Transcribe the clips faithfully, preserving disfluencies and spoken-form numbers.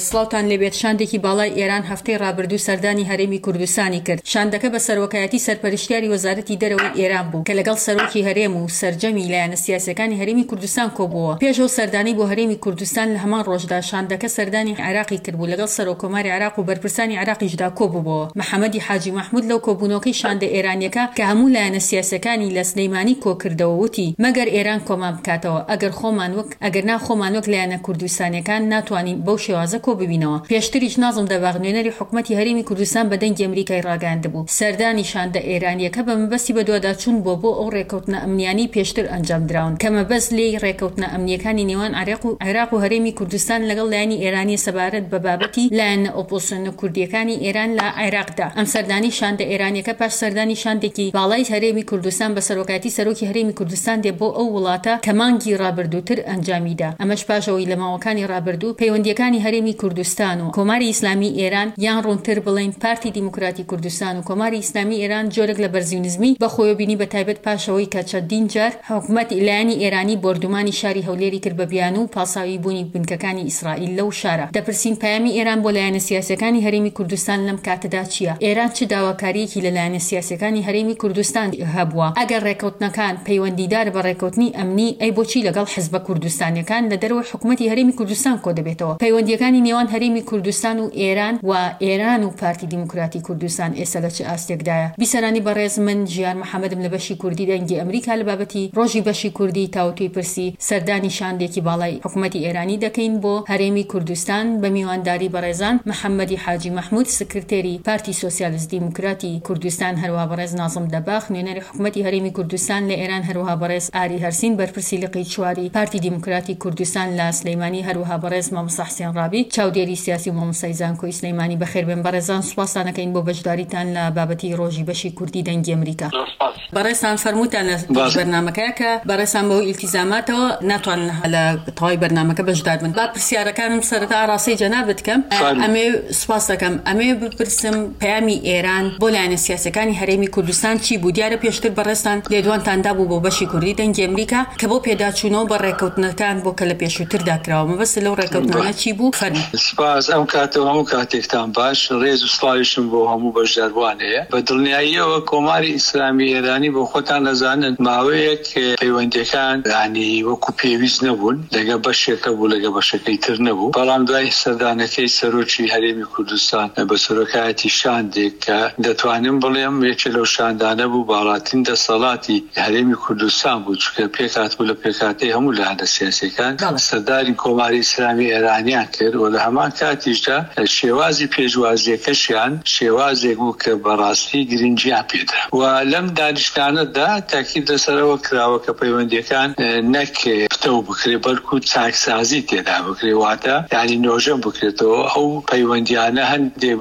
سڵاوتان لەبێت. شاندێکی باڵای ئێران هەفتەی ڕابردوو سەردانی هەرێمی کوردستانی کرد. شاندەکە بە سەرۆکایەتی سەرپەرشتیاری وەزارەتی دەرەوەی ئێران بوو کە لەگەڵ سەرۆکی هەرێم و سەرجەمی لایەنە سیاسەکانی هەرێمی کوردستان کۆبووە. پێش ئەو سەردانی بۆ هەرێمی کوردستان لە هەمان ڕۆژدا شاندەکە سەردانی عێراقی کرد بوو لەگەڵ سەرۆکۆماری عێراق و بەرپرسانی عێراقیشدا کۆبووەوە. محەممەدی حاجی محمود لەو کۆبوونەوەکەی شاندە ئێرانیەکە کە هەموو لایەنە سیاسەکانی لە سلەیمانی کۆکردەوە وتی مەگەر ئێران کۆمان بکاتەوە ئەگەر خۆمان وەک ئەگەر ناخۆمان وەک لایەنە کوردستانیەکان ناتوانین بەو شێوازە کۆ ببینەوە. پێشتریش نازم دەباغ نوێنەری حکوومەتی هەرێمی کوردستان بە دەنگی ئەمریکای ڕاگەاندبوو. سەردانی شاندە ئێرانیەکە بە مەبەستی بەدواداچوون بۆ بۆ ئەو ڕێکەوتنە ئەمنیانی پێشتر ئەنجام دراون کە مەبەست لێی ڕێکەوتنە ئەمنیەکانی نێوان عێراق و عێراق و هەرێمی کوردستان لەگەڵ لایەنی ئێرانی سەبارەت بە بابەتی لایەنە ئۆپۆزیسیۆنە کوردیەکانی ئێران لە عێراقدا. ئەم سەردانی شاندە ئێرانیەکە پاش سەردانی شاندێکی باڵای هەرێمی کوردستان بە سەرۆکایەتی سەرۆکی هەرێمی کوردستان دێ بۆ ئەو وڵاتە کە مانگی ڕابردووتر ئەنجامیدا. ئەمەش پاشەوەی لە ماوەکانی ڕابردوو پەیوەندیەکانی هەرێمی کوردستان و کۆماری ئیسلامی ئێران یان ڕوونتر بڵێن پارتی دیموکراتی کوردستان و کۆماری ئیسلامی ئێران جۆرێک لە بەرزیونزمی بە خۆیۆبینی بە تایبەت پاشەوەی کە چەندین جار حکوومەتی لایەنی ئێرانی بردومانی شاری هەولێری کرد بە بیان و پاساوی بوونی بنکەکانی ئیسرائیل لەو شارە. دەپرسین پەیامی ئێران بۆ لایەنە سیاسەکانی هەرێمی کوردستان لەم کاتەدا چییە؟ ئێران چ داواکاریەکی لە لایەنە سیاسەکانی هەرێمی کوردستان هەبووە؟ ئەگەر ڕێکەوتنەکان پەیوەندیدار بە ڕێکەوتنی ئەمنی ئەی بۆچی لەگەڵ حیزبە کوردستانیەکان لە دەرەوەی حکوومەتی هەرێمی کوردستان کۆ دەبێتەوە؟ پەیوەندیەکانی نێوان هەرێمی کوردستان و ئێران و ئێران و پارتی دیموکراتی کوردستان ئێستا لە چه ئاستێکدایە؟ بیسەرانی بەڕێز من ژیان محەممەدم لە بەشی کوردی دەنگی ئەمریکا لە بابەتی ڕۆژی بەشی کوردی تاوتوی پرسی سەردانی شاندێکی باڵای حکوومەتی ئێرانی دەکەین بۆ هەرێمی کوردستان بە میوانداری بەڕێزان محەممەدی حاجی محمود سکرتێری پارتی سۆسیالیست دیموکراتی کوردستان هەروەها بەڕێز نازم دەباخ نوێنەری حکوومەتی هەرێمی کوردستان لە ئێران هەروەها بەڕێز ئاری هەرسین بەرپرسی لقی چواری پارتی دیموکراتی کوردستان لە سلەیمانی هەروەها بەڕێز مامۆستا حسێن ڕابی چاودێری سیاسی و مامۆستای زانکۆی سلەیمانی بەخێربێن. بەڕێزان سوپاسان دەکەین بۆ بەشداریتان لە بابەتی ڕۆژی بەشی کوردی دەنگی ئەمریکا. بەڕێزان فەرمووتان لە بەرنامەکەیە کە بەڕێزان بەو ئیلتیزاماتەوە ناتوانن لە تەواوی بەرنامەکە بەشدار بن. با پرسیارەکانم سەرەتا ڕاستی جەناب بکەم. ئەمێ سوپاس دەکەم. ئەمێ بپرسم پەیامی ئێران بۆ لایەنە سیاسەکانی هەرێمی کوردستان چی بوو؟ دیارە پێشتر بەڕێزان لێدوانتاندا بوو بۆ بەشی کوردی دەنگی ئەمریکا کە بۆ پێداچوونەوە بە ڕێکەوتنەکان بۆ کە لە پێشووتردا کراوە. مەبەستە لەو ڕێکەوتنانە چی بوو؟ فەرموو. سپاس. ئەم کاتەوە هەموو کاتێکتان باش. ڕێز و سڵاویشم بۆ هەموو بەشداروانەیە. بە دڵنیاییەوە کۆماری ئیسلامی ئێرانی بۆ خۆتان دەزانن ماوەیەک پەیوەندیەکان ینی وەکو پێویست نەبوون لەگە بەشێکە بوو لەگە بەشەکەی تر نەبوو. بەڵام دوای سەردانەکەی سەرۆکی هەرێمی کوردستان بە سەرۆکایەتی شاندێک کە دەتوانم بڵێم یەکێ لەو شاندانە بوو باڵاترین دەسەڵاتی هەرێمی کوردستان بوو چونکە پێکات بوو لە پێکاتی هەموو لایەنە سیاسیەکان سەرداری کۆماری ئیسلامی ئێرانیان کرد و لە هەمان کاتیشدا شێوازی پێشوازیەکەشیان شێوازێک بوو کە بەڕاستی گرنگیان پێدرا و لەم دانیشتانەدا تاکید لەسەرەوە کراوە کە پەیوەندیەکان نەک پتەو بکرێ بەڵکو چاکسازی تێدا بکرێ واتە یعنی نۆژەم بکرێتەوە. ئەو پەیوەندیانە هەندێک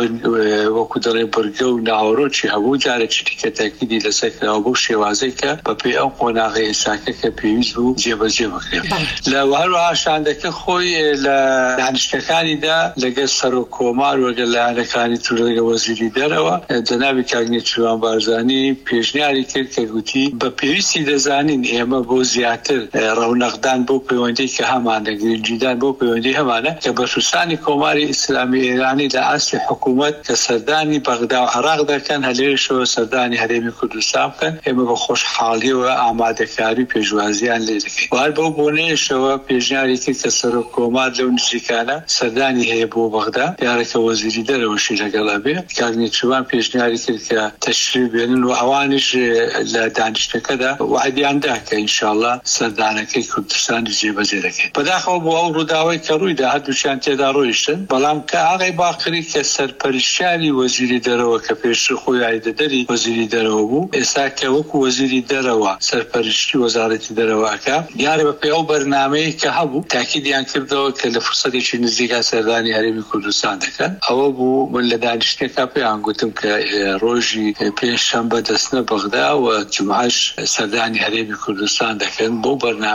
وەکو دەڵێ بەرگە و ناوەڕۆکی هەبوو جارێکی دیکە تاکیدی لەسەر کراوە بۆ شێوازەی کە بەپێی ئەو قۆناغی ئێساکە کە پێویست بوو جێبەجێ بکرێت. لە هەروەها شاندەکە خۆی لە دانیشتەکانیدا لەگەڵ سەرۆک کۆمار وەگە لایەنەکانی تر لەگە وەزیری دەرەوە جەنابی کاگنێ چوان بارزانی پێشنیاری کرد کە گوتی بە پێویستی دەزانین ئێمە بۆ زیاتر ڕەونەقدان بۆ پەیوەندی کە هەمانە گرنگیدان بۆ پەیوەندی هەمانە کە بەرپرسانی کۆماری ئیسلامی ئێرانی لە ئاسی حکوومەت کە سەردانی بەغدا و عێراق دەکەن هەلێرشەوە سەردانی هەرێمی کوردستان بکەن ئێمە بە خۆشحاڵیەوە ئامادەکاری پێشوازیان لێ دەکەین. وار بەو بۆنەیەشەوە پێشنیاری کرد کە سەرۆک کۆمار لەو نزیکانە سەردانی هەیە بۆ بەغدا دیارەکە وەزیری دەرەوەشی لەگەڵا بێ. کاگنێ چوان پێشنیاری کرد کە تەشریف بێنن و ئەوانش لە دانیشتەکەدا وعدیاندا کە ئینشاءڵڵا سەردانەکەی کوردستانی جێبەجێ دەکەین. بەداخەوە بۆ ئەو ڕووداوەی کە ڕوویدا هەردووشیان تێدا ڕۆیشتن بەڵام کە ئاغای باقری کە سەرپەرشتیاری وەزیری دەرەوە کە پێشتر خۆی عایدەدەری وەزیری دەرەوە بوو ئێستا کە وەکو وەزیری دەرەوە سەرپەرشتی وەزارەتی دەرەوەکە دیارە بە پێی ئەو بەرنامەیە کە هەبوو تاکیدیان کردەوە کە لە فرسەتێکی نزیکا سەردانی هەرێمی کوردستان دەکەن. ئەوە بوو من لە دانیشتێکا پێیان گوتم کە ڕۆژی پێنجشەمبە دەستنە بەغدا و جومعەش سەردانی هەرێمی کوردستان دەکەن بۆ بەرنامە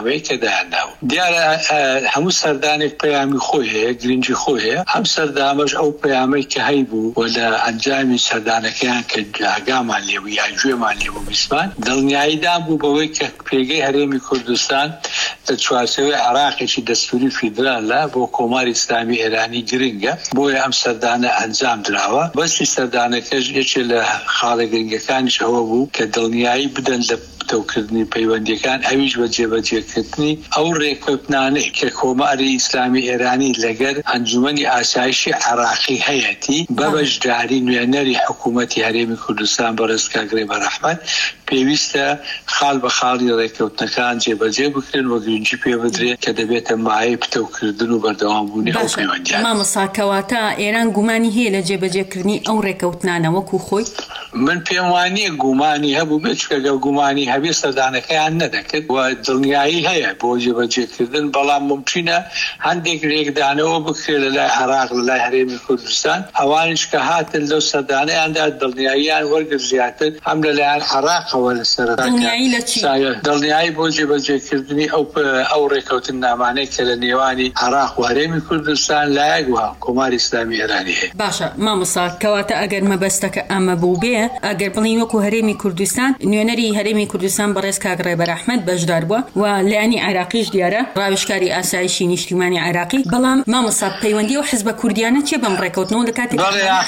پەیامەیە کە دایانناوە. دیارە هەموو سەردانێک پەیامی خۆی هەیە، گرنگی خۆی هەیە. ئەم سەردامەش ئەو پەیامەی کە هەیبوو و لە ئەنجامی سەردانەکەیان کە ئاگامان لێبوو یا گوێمان لێبوو بیسمان دڵنیاییدان بوو بەوەی کە پێگەی هەرێمی کوردستان لە چوارچێوەی عێراقێکی دەستوری فیدرالە بۆ کۆماری ئیسلامی ئێرانی گرنگە، بۆیە ئەم سەردانە ئەنجام درراوە. بەستی سەردانەکەش یەکێ لە خاڵە گرنگەکانیش ئەوە بوو کە دڵنیایی بدەن لە تەوکردنی پەیوەندیەکان، ئەویش بە جێبەجێکردنی ئەو ڕێکوتنانەی کە کۆماری ئیسلامی ئێرانی لەگەر ئەنجومەنی ئاسایشی عێراقی هەیەتی بە بەشداری نوێنەری حکوومەتی هەرێمی کوردستان بەڕێز کاگرێ بەرەحمەت پێویستە خاڵ بە خاڵی ڕێکەوتنەکان جێبەجێ بکرێن و گرنگی پێ بدرێت کە دەبێتە مایەی پتەوکردن و بەردەوامبوونی ئەو پەیوەندیان. مامۆستا کەواتە ئێران گومانی هەیە لە جێبەجێکردنی ئەو ڕێکەوتنانە وەکو خۆی؟ من پێم وانییە گومانی هەبوو بێت چکەگە گومانی هەبێ سەردانەکەیان نەدەکرد و دڵنیایی هەیە بۆ جێبەجێکردن، بەڵام ممکنە هەندێک ڕێکدانەوە بکرێت لە لای عێراق لە لای هەرێمی کوردستان، ئەوانش کە هاتن لەو سەردانەیاندا دڵنیاییان وەرگرت زیاتر هەم لەلایەن عێراقەوە لە سەرەتا دڵنیایی بۆ جێبەجێکردنی ئەو ڕێکەوتن نامانەی کە لە نێوانی عێراق و هەرێمی کوردستان لایەک وها کۆماری ئیسلامی ئێرانی هەیە. باشە مامۆستا کەواتە ئەگەر مەبەستەکە ئەمە بوو بێ، ئەگەر بڵین وەکو هەرێمی کوردستان نوێنەری هەرێمی کوردستان بەڕێز کاگرێ بەرەحمەت بەشدار بووە و لایەنی عێراقیش دیارە ڕاوێژکاری ئاسایشی نیشتیمانی عێراقی، بەڵام مامۆستا پەیوەندی و حیزبە کوردیانە چێ بەم ڕێکەوتنەوە لە کاتێک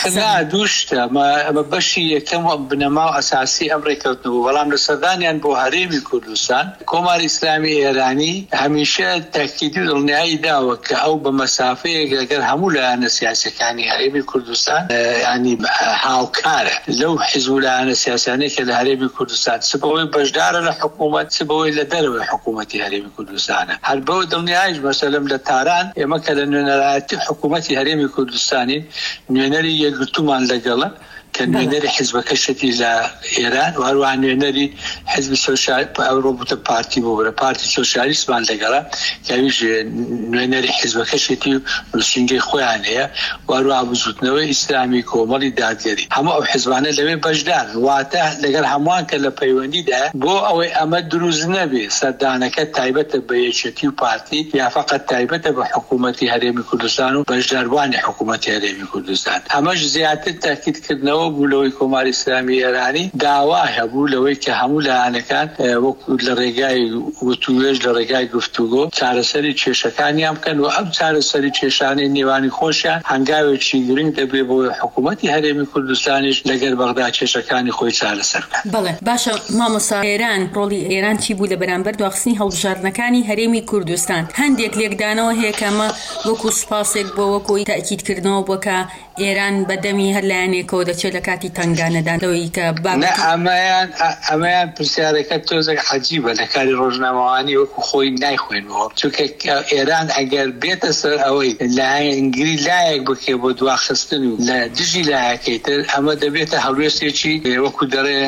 دووشتە ئەمە بەشی یەکەم بنەما و ئەساسی ئەم ڕێکەوتنەوە، بەڵام لە سەردانیان بۆ هەرێمی کوردستان کۆماری ئیسلامی ئێرانی هەمیشە تاکیدی دڵنیایی داوە کە ئەو بە مەسافەیەک لەگەر هەموو لایەنە سیاسەکانی هەرێمی کوردستان ینی هاوکارە لەو حیزب و لایەنە سیاسانەی کە لە هەرێمی کوردستان سبەوەی بەشدارە لە حکوومەت، سبەوەی لە دەرەوەی حکوومەتی هەرێمی کوردستانە. هەر بەوە دڵنیاییش مەسەلەم لە تاران ئێمە کە لە نوێنەرایەتی حکوومەتی هەرێمی کوردستانی نوێنەری یەکگرتومان لەگەڵە کە نوێنەری حیزبەکەشێتی لە ئێران و هەروە نوێنەری حیزبی ئەوروپا پارتی بۆ پارتی سۆشیالیستمان لەگەڵە کەویش نوێنەری حیزبەکەشێتی و نووسینگەی خۆیان هەیە و هەروە بزوتنەوەی ئیسلامی کۆمەڵی دادگەری هەموو ئەو حیزبانە لەوێ بەشدار واتە لەگەر هەمووان کە لە پەیوەندیدا بۆ ئەوەی ئەمە دروست نەبێ سەردانەکە تایبەتە بە یەکێتی و پارتی یا فقط تایبەتە بە حکوومەتی هەرێمی کوردستان و بەشداربوانی حکوومەتی هەرێمی کوردستان. ئەمەش زیاتر تاکیدکردنەوە بوو لەوەی کۆماری ئیسلامی ئێرانی داوا هەبوو لەوەی کە هەموو لایەنەکان وەکو لە ڕێگای وتوێژ لە ڕێگای گفتوگۆ چارەسەری کێشەکانیان بکەن و ئەم چارەسەری کێشانەی نێوانی خۆشیان هەنگاوێکی گرنگ دەبێت بۆ حکوومەتی هەرێمی کوردستانیش لەگەر بەغدا کێشەکانی خۆی چارەسەر بکات. بەڵێ باشە مامۆستا، ئێران ڕۆڵی ئێران چی بوو لە بەرامبەر دواخستنی هەڵبژاردنەکانی هەرێمی کوردستان؟ هەندێک لێکدانەوە هەیە کە ئەمە وەکو سوپاسێک بۆ وەکوی تاکیدکردنەوە بووە کە ئێران بەدەمی هەر لایەنێکەوە دەچێت لە کاتی تنگانەدانەوەی کە ئەمەیان ئەمەیان پرسیارەکە تۆزێک حەجیبە لە کاری ڕۆژنامەوانی وەکو خۆی نایخوێنەوە، چونکە ئێران ئەگەر بێتە سەر ئەوەی لایەنگری لایەک بکێ بۆ دواخستن و لە دژی لایەکەیتر ئەمە دەبێتە هەڵوێستێکی وەکو دەڕێ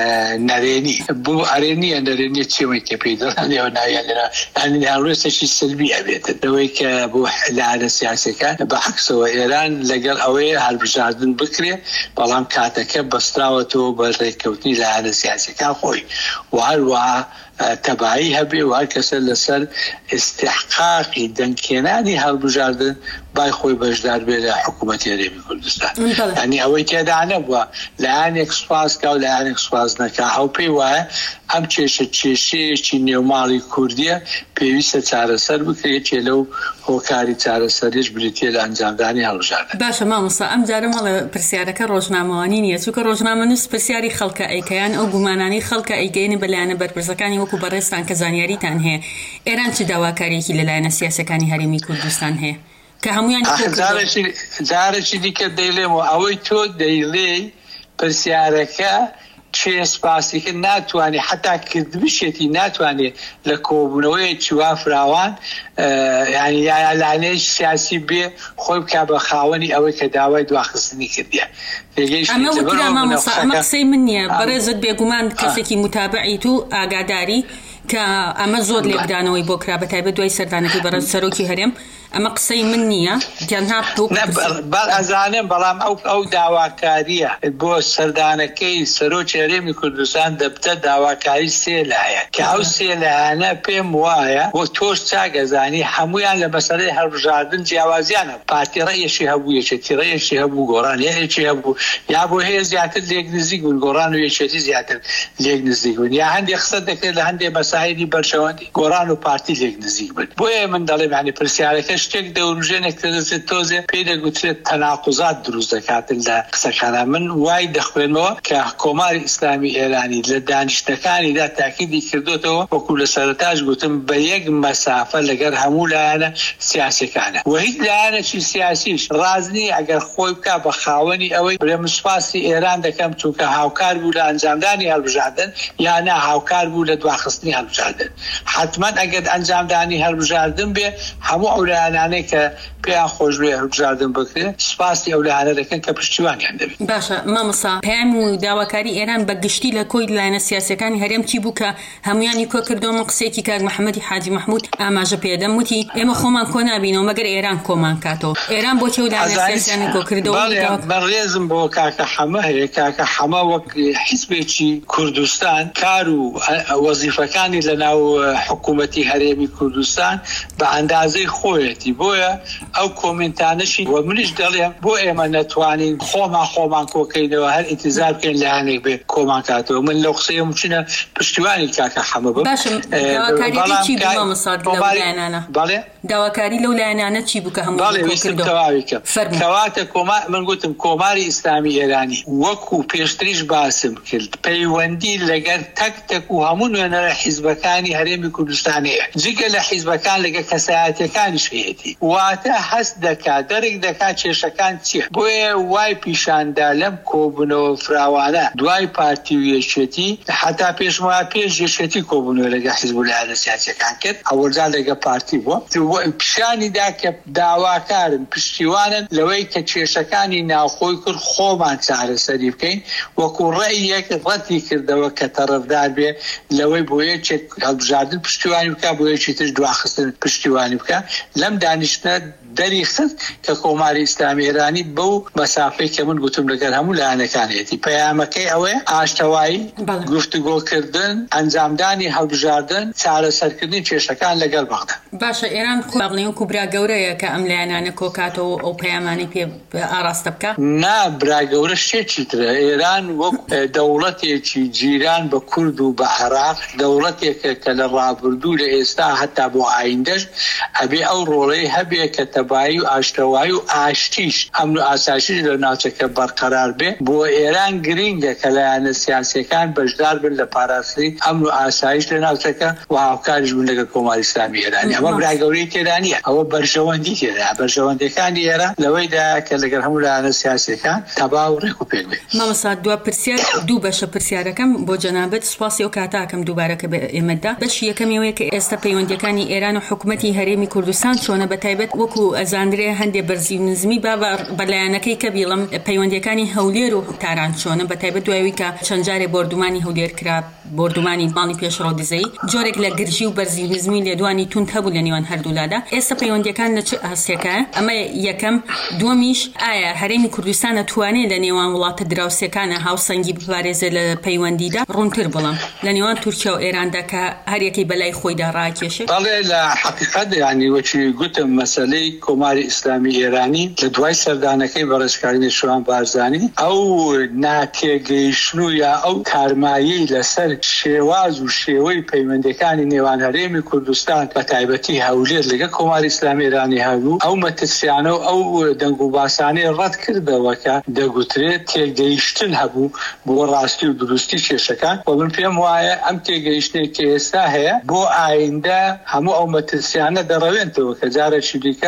نەرێنی بۆ ئەرێنیە نەرێنیە چێوەی کە پێی دەڵێنەوە ناویانێرا هەڵوێستێکی سلبی ئەبێتە دەوەی کە بۆ لایەنە سیاسەکان بەعکسەوە ئێران لەگەڵ ئەوەیە هەڵبژاردن بکرێ، بەڵام کاتەکە بەستراوەتەوە بە ڕێککەوتنی لایەنە سیاسەکان خۆی و هەروەها تەبایی هەبێ و هەر کەسە لەسەر استحقاقی دەنگهێنانی هەڵبژاردن بای خۆی بەشدار بێ لە حکوومەتی هەرێمی کوردستان. ینی ئەوەی تێدا نەبووە لایەنێک سوپاسکە و لایەنێک سوپاس نەکا. ئەو پێی وایە ئەم کێشە کێشەیەکی نێوماڵی کوردیە پێویستە چارەسەر بکرێت چێ لەو هۆکاری چارەسەریش بریتیە لە ئەنجامدانی هەڵبژاردن. باشە مامۆستا، ئەم جارە مەڵە پرسیارەکە ڕۆژنامەوانی نییە، چونکە ڕۆژنامەنووس پرسیاری خەڵکە ئەیکەیان ئەو گومانانی خەڵکە ئەیگەینە بەلایەنە بەرپرسەکانی وەکو بەڕێستان کە زانیاریتان هەیە. ئێران چ داواکاریەکی لەلایەنە سیاسەکانی هەرێمی کوردستان هەیە کە هەمویان جارێکی دیکە دەیڵێمەوە ئەوەی تۆ دەیڵێ پرسیارەکە چێ سپاسیکە ناتوانێت حتا کرد بشێتی ناتوانێت لە کۆبوونەوەی چوا فراوان ینی لایەنەی سیاسی بێ خۆی بکا بە خاوەنی ئەوەی کە داوای دواخستنی کردیە. ئەمە قسەی من نییە، بەڕێزت بێگومان کەسێکی متابعیت و ئاگاداری کە ئەمە زۆر لێکدانەوەی بۆ کرا بە تایبەت دوای سەردانەکەی بەڕێز سەرۆکی هەرێم ئەمە قسەی من نییە گەنها بەڵ ئەزانم بەڵام ئەو ئەو داواکاریە بۆ سەردانەکەی سەرۆکی هەرێمی کوردستان دەبتە داواکاری سێ لایە کە ئەو سێ لایەنە پێم وایە بۆ تۆش چاگەزانی هەمویان لە مەسەلەی هەڵبژاردن جیاوازیانە پارتی ڕێیەکی هەبوو یەکێتی ڕێیەکی هەبوو گۆڕان یەکێکی هەبوو یا بۆ هەیە زیاتر لێک نزیک بوون گۆڕان و یەکێتی زیاتر لێک نزیک بوون یا هەندێک قسە دەکرێت لە هەندێک مەسایلی بەرژەوەندی گۆڕان و پارتی لێک نزیک بن بۆیە من دەڵێم یعنی پرسیارەکە شتێک دەوروژێنێک دەدەچێت تۆزێ پێی دەگوترێت تەناقوزات دروست دەکاتن لە قسەکانە من وای دەخوێنەوە کە کۆماری ئیسلامی ئێرانی لە دانیشتەکانیدا تاکیدی کردوتەوە وەکو لە سەرەتاش گوتم بە یەک مەسافە لەگەر هەموو لایەنە سیاسەکانە و هیچ لایەنێکی سیاسیش ڕازنی ئەگەر خۆی بکە بە خاوەنی ئەوەی برێ مسپاسی ئێران دەکەم چونکە هاوکار بوو لە ئەنجامدانی هەڵبژاردن یانە هاوکار بوو لە دواخستنی هەڵبژاردن حتمما ئەگەر ئەنجامدانی هەڵبژاردن بێ هەموو ئەو لایەنانەی کە پێیان خۆش بێ هەڵبژاردن بکرێت سپاسی ئەو لایەنە دەکەن کە پشتیوانیان دەبێت. باشە مامۆستا پەیام و داواکاری ئێران بە گشتی لە کۆی لایەنە سیاسەکانی هەرێم چی بوو کە هەمویانی کۆ کردەوە قسێکی کاک محەممەدی حاجی محمود ئاماژە پێدەم وتی ئێمە خۆمان کۆ نابینەوە مەگەر ئێران کۆمان کاتەوە ئێران بۆ چێ و لایەنە سیاسیانی کۆ کردەوە. بەڕێزم بۆ کاکە حەمە هەیە کاکە حەمە وەک حیزبێکی کوردستان کار و وەزیفەکانی لە ناو حکوومەتی هەرێمی کوردستان بە ئەندازەی خۆیەتی بۆیە ئەو کۆمنتانەشی و منیش دەڵێم بۆ ئێمە نەتوانین خۆمان خۆمان کۆکەینەوە هەر ئینتیزار بکەین لایەنێک بێ کۆمان کاتەوە من لەو قسەیەم چنە پشتیوانی کاکە حەمە بم. داواکاری چی بوو مامۆستا لەو لایەنانە؟ بەڵێ داواکاری لەو لایەنانە چی بوو کە هەموو کردەوە کەواتە من گوتم کۆماری ئیسلامی ئێرانی وەکو پێشتریش باسم کرد پەیوەندی لەگەر تەک تەک و هەموو نوێنەرە حیزبەکانی هەرێمی کوردستانەیە جگە لە حیزبەکان لەگە کەسایەتیەکانیش هەیەتی واتە هەست دەکات دەرێک دەکات کێشەکان چیە بۆیە وای پیشاندا لەم کۆبوونەوە فراوانە دوای پارتی و یەکێتی حتا پێشمەوە پێش یەکێتی کۆبوونەوە لەگە حیزب لایەنە سیاسیەکان کرد ئەوەرجا لەگە پارتی بووە پیشانیدا کە داواکارن پشتیوانن لەوەی کە کێشەکانی ناوخۆی کرد خۆمان چارەسەری بکەین وەکو ڕێیەک ڕەتی کردەوە کە تەرەفدار بێ لەوەی بۆ یەکێک هەڵبژاردن پشتیوانی بکە بۆ یەکی تر دواخستن پشتیوانی بکە لەم دانیشتە دەری خست کە کۆماری ئیسلامی ئێرانی بەو مەسافەی کە من گوتم لەگەر هەموو لایەنەکانێتی پەیامەکەی ئەوەیە ئاشتەوایی گفتوگۆکردن ئەنجامدانی هەڵبژاردن چارەسەرکردنی کێشەکان لەگەڵ بەغدا. باشە ئێران باڵێن کوبرا گەورەیە کە ئەم لایەنانە کۆکاتەوە ئەو پەیامانی پێ ئاراستە بکە؟ نا برا گەورە شتێکی ترە ئێران وەک دەوڵەتێکی جیران بە کورد و بە عێراق دەوڵەتێکە کە لە ڕابردوو لە ئێستا هەتا بۆ ئایندەش ئەبێ ئەو ڕۆڵەی هەبێ کە تەبایی و ئاشتەوایی و ئاشتیش ئەمن و ئاسایشی لە ناوچەکە بەرقەرار بێ بۆ ئێران گرینگە کە لایەنە سیاسیەکان بەشدار بن لە پاراستنی ئەمن و ئاسایش لە ناوچەکە و هاوکاریش بوون لەگەڵ کۆماری ئیسلامی ئێرانی ئەمە براگەورەی تێدا نیە ئەوە بەرژەوەندی تێدا بەرژەوەندەکانی ئێران لەوەیدا کە لەگەڵ هەموو لایەنە سیاسیەکان تەبا و ڕێک و پێک بێت. مامۆستا دوا پرسیار دوو بەشە پرسیارەکەم بۆ جەنابەت سوپاسی ئەو کاتاکەم دووبارەکە بە ئێمەدا بەشی یەکەمیەوەیە کە ئێستا پەیوەندیەکانی ئێران و حکوومەتی هەرێمی کوردستان چۆنە بەتایبەت وەکو ئەزاندرێ هەندێک بەرزی نزمی با بەلایەنەکەی کە بیڵم پەیوەندیەکانی هەولێر و تاران چۆنە بەتایبەت دوایەوەی کە چەند جارێ بردومانی هەولێر کرا بردومانی باڵی پێشڕۆ دزەی جۆرێک لە گرژی و بەرزی نزمی لێدوانی تونند هەبوو لە نێوان هەردوولادا ئێستا پەیوەندیەکان لە چ هەستێکە ئەمە یەکەم دووەمیش ئایا هەرێمی کوردستان دەتوانێت لە نێوان وڵاتە دراوسەکانە هاوسەنگی بپارێزێت لە پەیوەندیدا ڕوونتر بڵم لە نێوان تورکیا و ئێراندا کە هەرێکی بەلای خۆیدا ڕاکێشێت؟ بەڵێ لە حەقیقەت یعنی وەچی گوتم مەسەلەی کۆماری ئیسلامی ئێرانی لە دوای سەردانەکەی بەڕێزکارانی شوان بارزانی ئەو ناتێگەیشتن و یا ئەو کارمایی لەسەر شێواز و شێوەی پەیوەندەکانی نێوان هەرێمی کوردستان بە تایبەتی هەولێر لەگە کۆماری ئیسلامی ئێرانی هەبوو ئەو مەترسیانە و ئەو دەنگ و باسانەی ڕەت کردەوە کە دەگوترێت تێگەیشتن هەبوو بۆ ڕاستی و دروستی کێشەکان و من پێم وایە ئەم تێگەیشتنێک کە ئێستا هەیە بۆ ئایندە هەموو ئەو مەترسیانە دەڕەوێنەوە کە جارێکی دیکە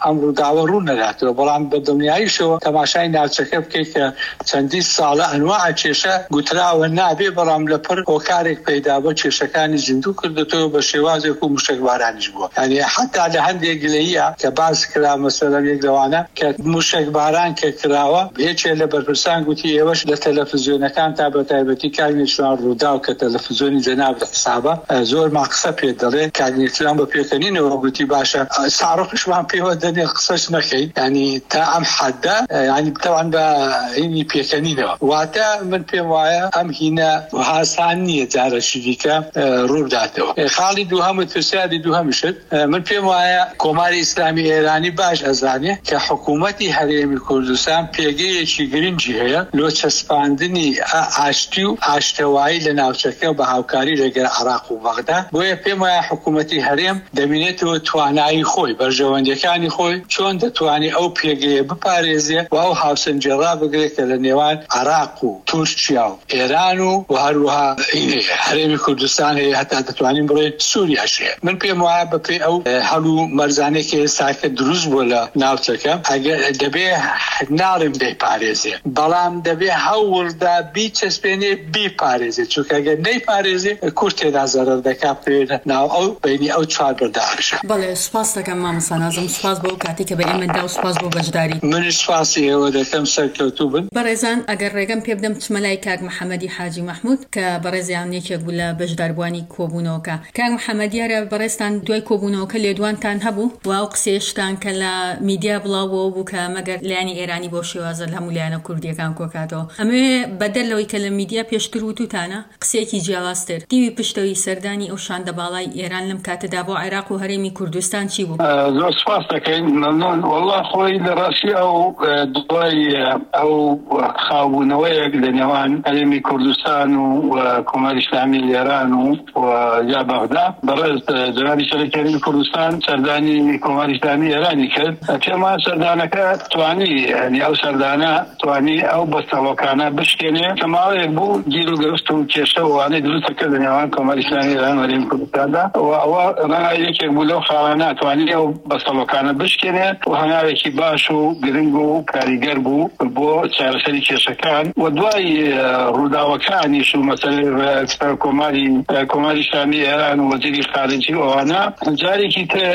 ئەم ڕووداوە ڕوو نەداتەوە، بەڵام بە دڵنیاییشەوە تەماشای ناوچەکە بکەیت کە چەندی ساڵە ئەنواع کێشە گوتراوە نابێ، بەڵام لەپڕ هۆکارێک پەیدا بۆ کێشەکانی زیندوو کردێتەوە بە شێوازێک و موشکبارانیش بووە. یعنی حتا لە هەندێک گلەیە کە باس کرا مەسەلەن یەک لەوانە کە موشکباران کە کراوە، هیچێ لە بەرپرسان گوتی ئێوەش لە تەلەڤیزیۆنەکان تا بە تایبەتی کاگنیشنان ڕوودا و کە تەلەڤیزیۆنی جەناب حسابە زۆر ماقسە پێ دەڵێ، کاگنیشنان بە پێکەنینەوە گوتی باشە ساڕۆکشمان پێوە دەنێ قسەش نەکەین، ینی تا ئەم حەدە ینی بتەوان بە هینی پێکەنینەوە. واتە من پێم وایە ئەم هینە هاسان نییە جارەشی دیکە ڕووداتەوە. خاڵی دووهەمت پرسیاری دووهەمیشت من پێم وایە کۆماری ئیسلامی ئێرانی باش ئەزانێ کە حکوومەتی هەرێمی کوردستان پێگەیەکی گرنگی هەیە لۆ چەسپاندنی ئاشتی و ئاشتەوایی لە ناوچەکە بە هاوکاری لەگەڵ عێراق و بەغدا. بۆیە پێم وایە حکوومەتی هەرێم دەبینێتەوە توانایی خۆی بەرژەوەندەکانی خۆی چۆن دەتوانێت ئەو پێگەیە بپارێزێ و ئەو هاوسەنجێڕا بگرێت کە لە نێوان عێراق و تورکیا و ئێران و هەروەها هەرێمی کوردستان هەیە، هەتا دەتوانین بڕێت سووریاش هەیە. من پێم وایە بەپێی ئەو هەڵو مەرزانێکی ئێستاکە دروست بووە لە ناوچەکە ئەگەر دەبێ ناڵم دەیپارێزێ، بەڵام دەبێ هەوڵدا بیچەسپێنێ بیپارێزێ، چونکە ئەگەر نەیپارێزێ کورد تێدا زەرەر دەکات پێ ناو ئەو بینی ئەو چوار بەردەهامشە. بەڵێ سوپاس دەکەم مامۆستا نازم، سوپاس بۆ کاتی کە بە ئێمەدا و سوپاس بۆ بەشداری. منیش سوپاسی ئێوە دەکەم سەرکەوتوو بن. بەڕێزان ئەگەر ڕێگەم پێ بدەم چمەلای کاک محەممەدی حاجی مەحموود کە بەڕێزیان یەکێک بوو لە بەشداربوانی کۆبوونەوەکە. کاک محەممەدیارە بەڕێستان دوای کۆبوونەوەکە لێدوانتان هەبوو و ئەو قسێشتان کە لە میدیا بڵاوەوە بوو کە مەگەر لایانی ئێرانی بۆ شێوازە لە هەموو لایەنە کوردیەکان کۆکاتەوە. ئەمێ بەدەلەوەی کە لە میدیا پێشتر وتوتانە قسێکی جیاوازتر دیوی پشتەوەی سەردانی ئەو شاندە باڵای ئێران لەم کاتەدا بۆ عێراق و هەرێمی کوردستان چی بوو؟ زۆر سوپاس دەکەین. وەڵڵا خۆی لە ڕاستی ئەو دوای ئەو خاوبوونەوەیەک لە نێوان هەرێمی کوردستان و کۆماری ئیسلامی ئێران و یا بەغدا بەڕێز جەنابی سەرۆکی هەرێمی کوردستان سەردانی کۆماری ئیسلامی ئێرانی کرد. پێمان سەردانەکە توانی ینی ئەو سەردانە توانی ئەو بەستەڵۆکانە بشکێنێ کە ماوەیەک بوو گیر و گرفت و کێشە وانەی دروستە کرد لە نێوان کۆماری ئیسلامی ئێران و هەرێمی کوردستاندا و ئەوە ڕەنگە یەکێک بوو لەو خاڵانە توانی ئەو بەستەڵۆکانە بشکێنێ و هەنگاوێکی باش و گرنگ و کاریگەر بوو بۆ چارەسەری کێشەکان و دوای ڕووداوەکانیش و مەسەلەی کۆماری کۆماری ئیسلامی ئێران و وەزیری خارجی ئەوانە جارێکی تر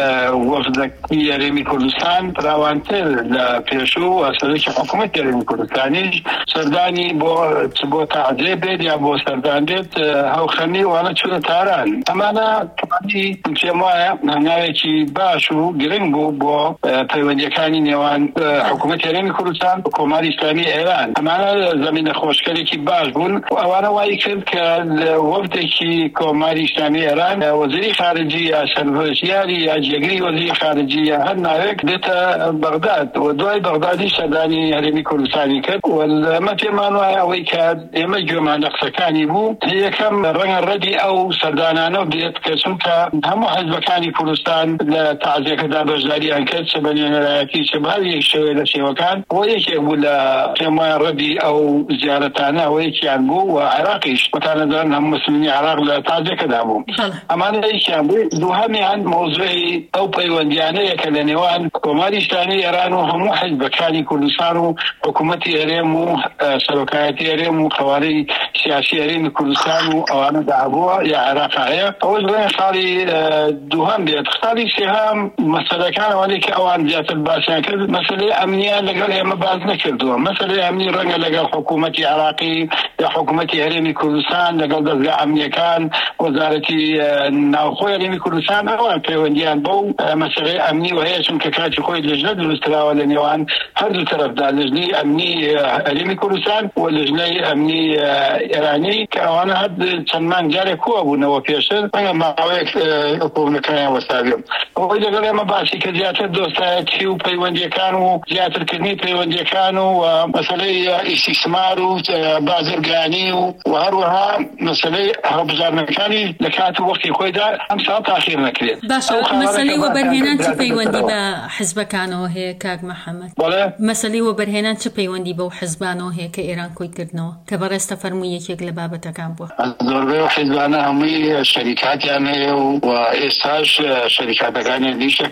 وەفدەکی هەرێمی کوردستان فراوانتر لە پێشوو و سەرۆکی حکوومەتی هەرێمی کوردستانیش سەردانی بۆ بۆ تعجێ بێت یا بۆ سەردان بێت هەوخەمی وانە چونە تاران. ئەمانە توانی پێم وایە هەنگاوێکی باش و گرنگ بوو بۆ پەیوەندیەکانی نێوان حکوومەتی هەرێمی کوردستان و کۆماری ئیسلامی ئێران. ئەمانە زەمینە خۆشکەرێکی باش بوون و ئەوانە وای کرد کە وەفدێکی کۆماری ئیسلامی ئێران وەزیری خارجی یا سەرۆکیاری یا جێگری وەزیری خارجی یا هەر ناوێک دێتە بەغداد و دوای بەغدادی سەردانی هەرێمی کوردستانی کرد و ئەمە پێمان وایە ئەوەی کە ئێمە گوێمان لە قسەکانی بوو یەکەم ڕەنگە ڕەدی ئەو سەردانانە بێت کە چونکە هەموو حیزبەکانی کوردستان لە تەعزیەکەدا بەشداریان کرد چ بە نوێنەرایەتی چ بە هەر یەک شێوەیە لە شێوەکان و یەکێک بوو لە پێم وایە ڕەدی ئەو زیارەتانە ئەوە یەکیان بوو و عێراقیش وەتانەدەن هەموو مسلمانی عێراق لە تەعزیەکەدا بوو. ئەمانە یەکیان بوو. دووهەمیان مۆزوعی ئەو پەیوەندیانەیە کە لە نێوان کۆماری ئیسلامی ئێران و هەموو حیزبەکانی کوردستان و حکوومەتی هەرێم و سەرۆکایەتی هەرێم و قەوارەی سیاسی هەرێمی کوردستان و ئەوانە دابووە یا عێراق هەیە. ئەوەش بڵێن خاڵی دووهەم بێت. خاڵی سێهەم مەسەلەکان ئەوانەی کە ئەوان زیاتر باسییان کرد مەسەلەی ئەمنیە لەگەڵ ئێمە باز نەکردووە. مەسەلەی ئەمنی ڕەنگە لەگەڵ حکوومەتی عێراقی یا حکوومەتی هەرێمی کوردستان لەگەڵ دەستگا ئەمنیەکان وەزارەتی ناوخۆی هەرێمی کوردستان ئەوان پەیوەندیان بەو مەسەلەی ئەمنی و هەیە چونکە کاتی خۆی لەژنە دروستراوە لە نێوان هەردوو تەرەفدا لەژنەی ئەمنی هەرێمی کوردستان و لەژنەی ئەمنی ئێرانی کە ئەوانە هەر چەند مانگ جارێک کۆ بوونەوە پێشتر ڕەنگە ماوەیەک کۆبوونەکەیان وەستاوێ. ئەوەی لەگەڵ ئێمە باسی کە زیاتر دۆستایەتی و پەیوەندیەکان و زیاترکردنی پەیوەندیەکان و مەسەلەی ئیسیسمار و بازرگانی و هەروەها مەسەلەی هەڵبژاردنەکانی لە کات و وەختی خۆیدا ئەم ساڵ تاخیر نەکرێت. باشە مەسەلەی وەبەرهێنان چ پەیوەندی بە حیزبەکانەوە هەیە کاک محەممەد؟ مەسەلەی وەبەرهێنان چ پەیوەندی بەو حیزبانەوە هەیە کە ئێران کۆی کردنەوە کە بەڕێستە فەرمووی یەکێک لە بابەتەکان بووە؟ زۆربەی حیزبانە هەمووی شەریکاتیان هەیە و ئێستاش شەریکاتەکانی دیشەکە و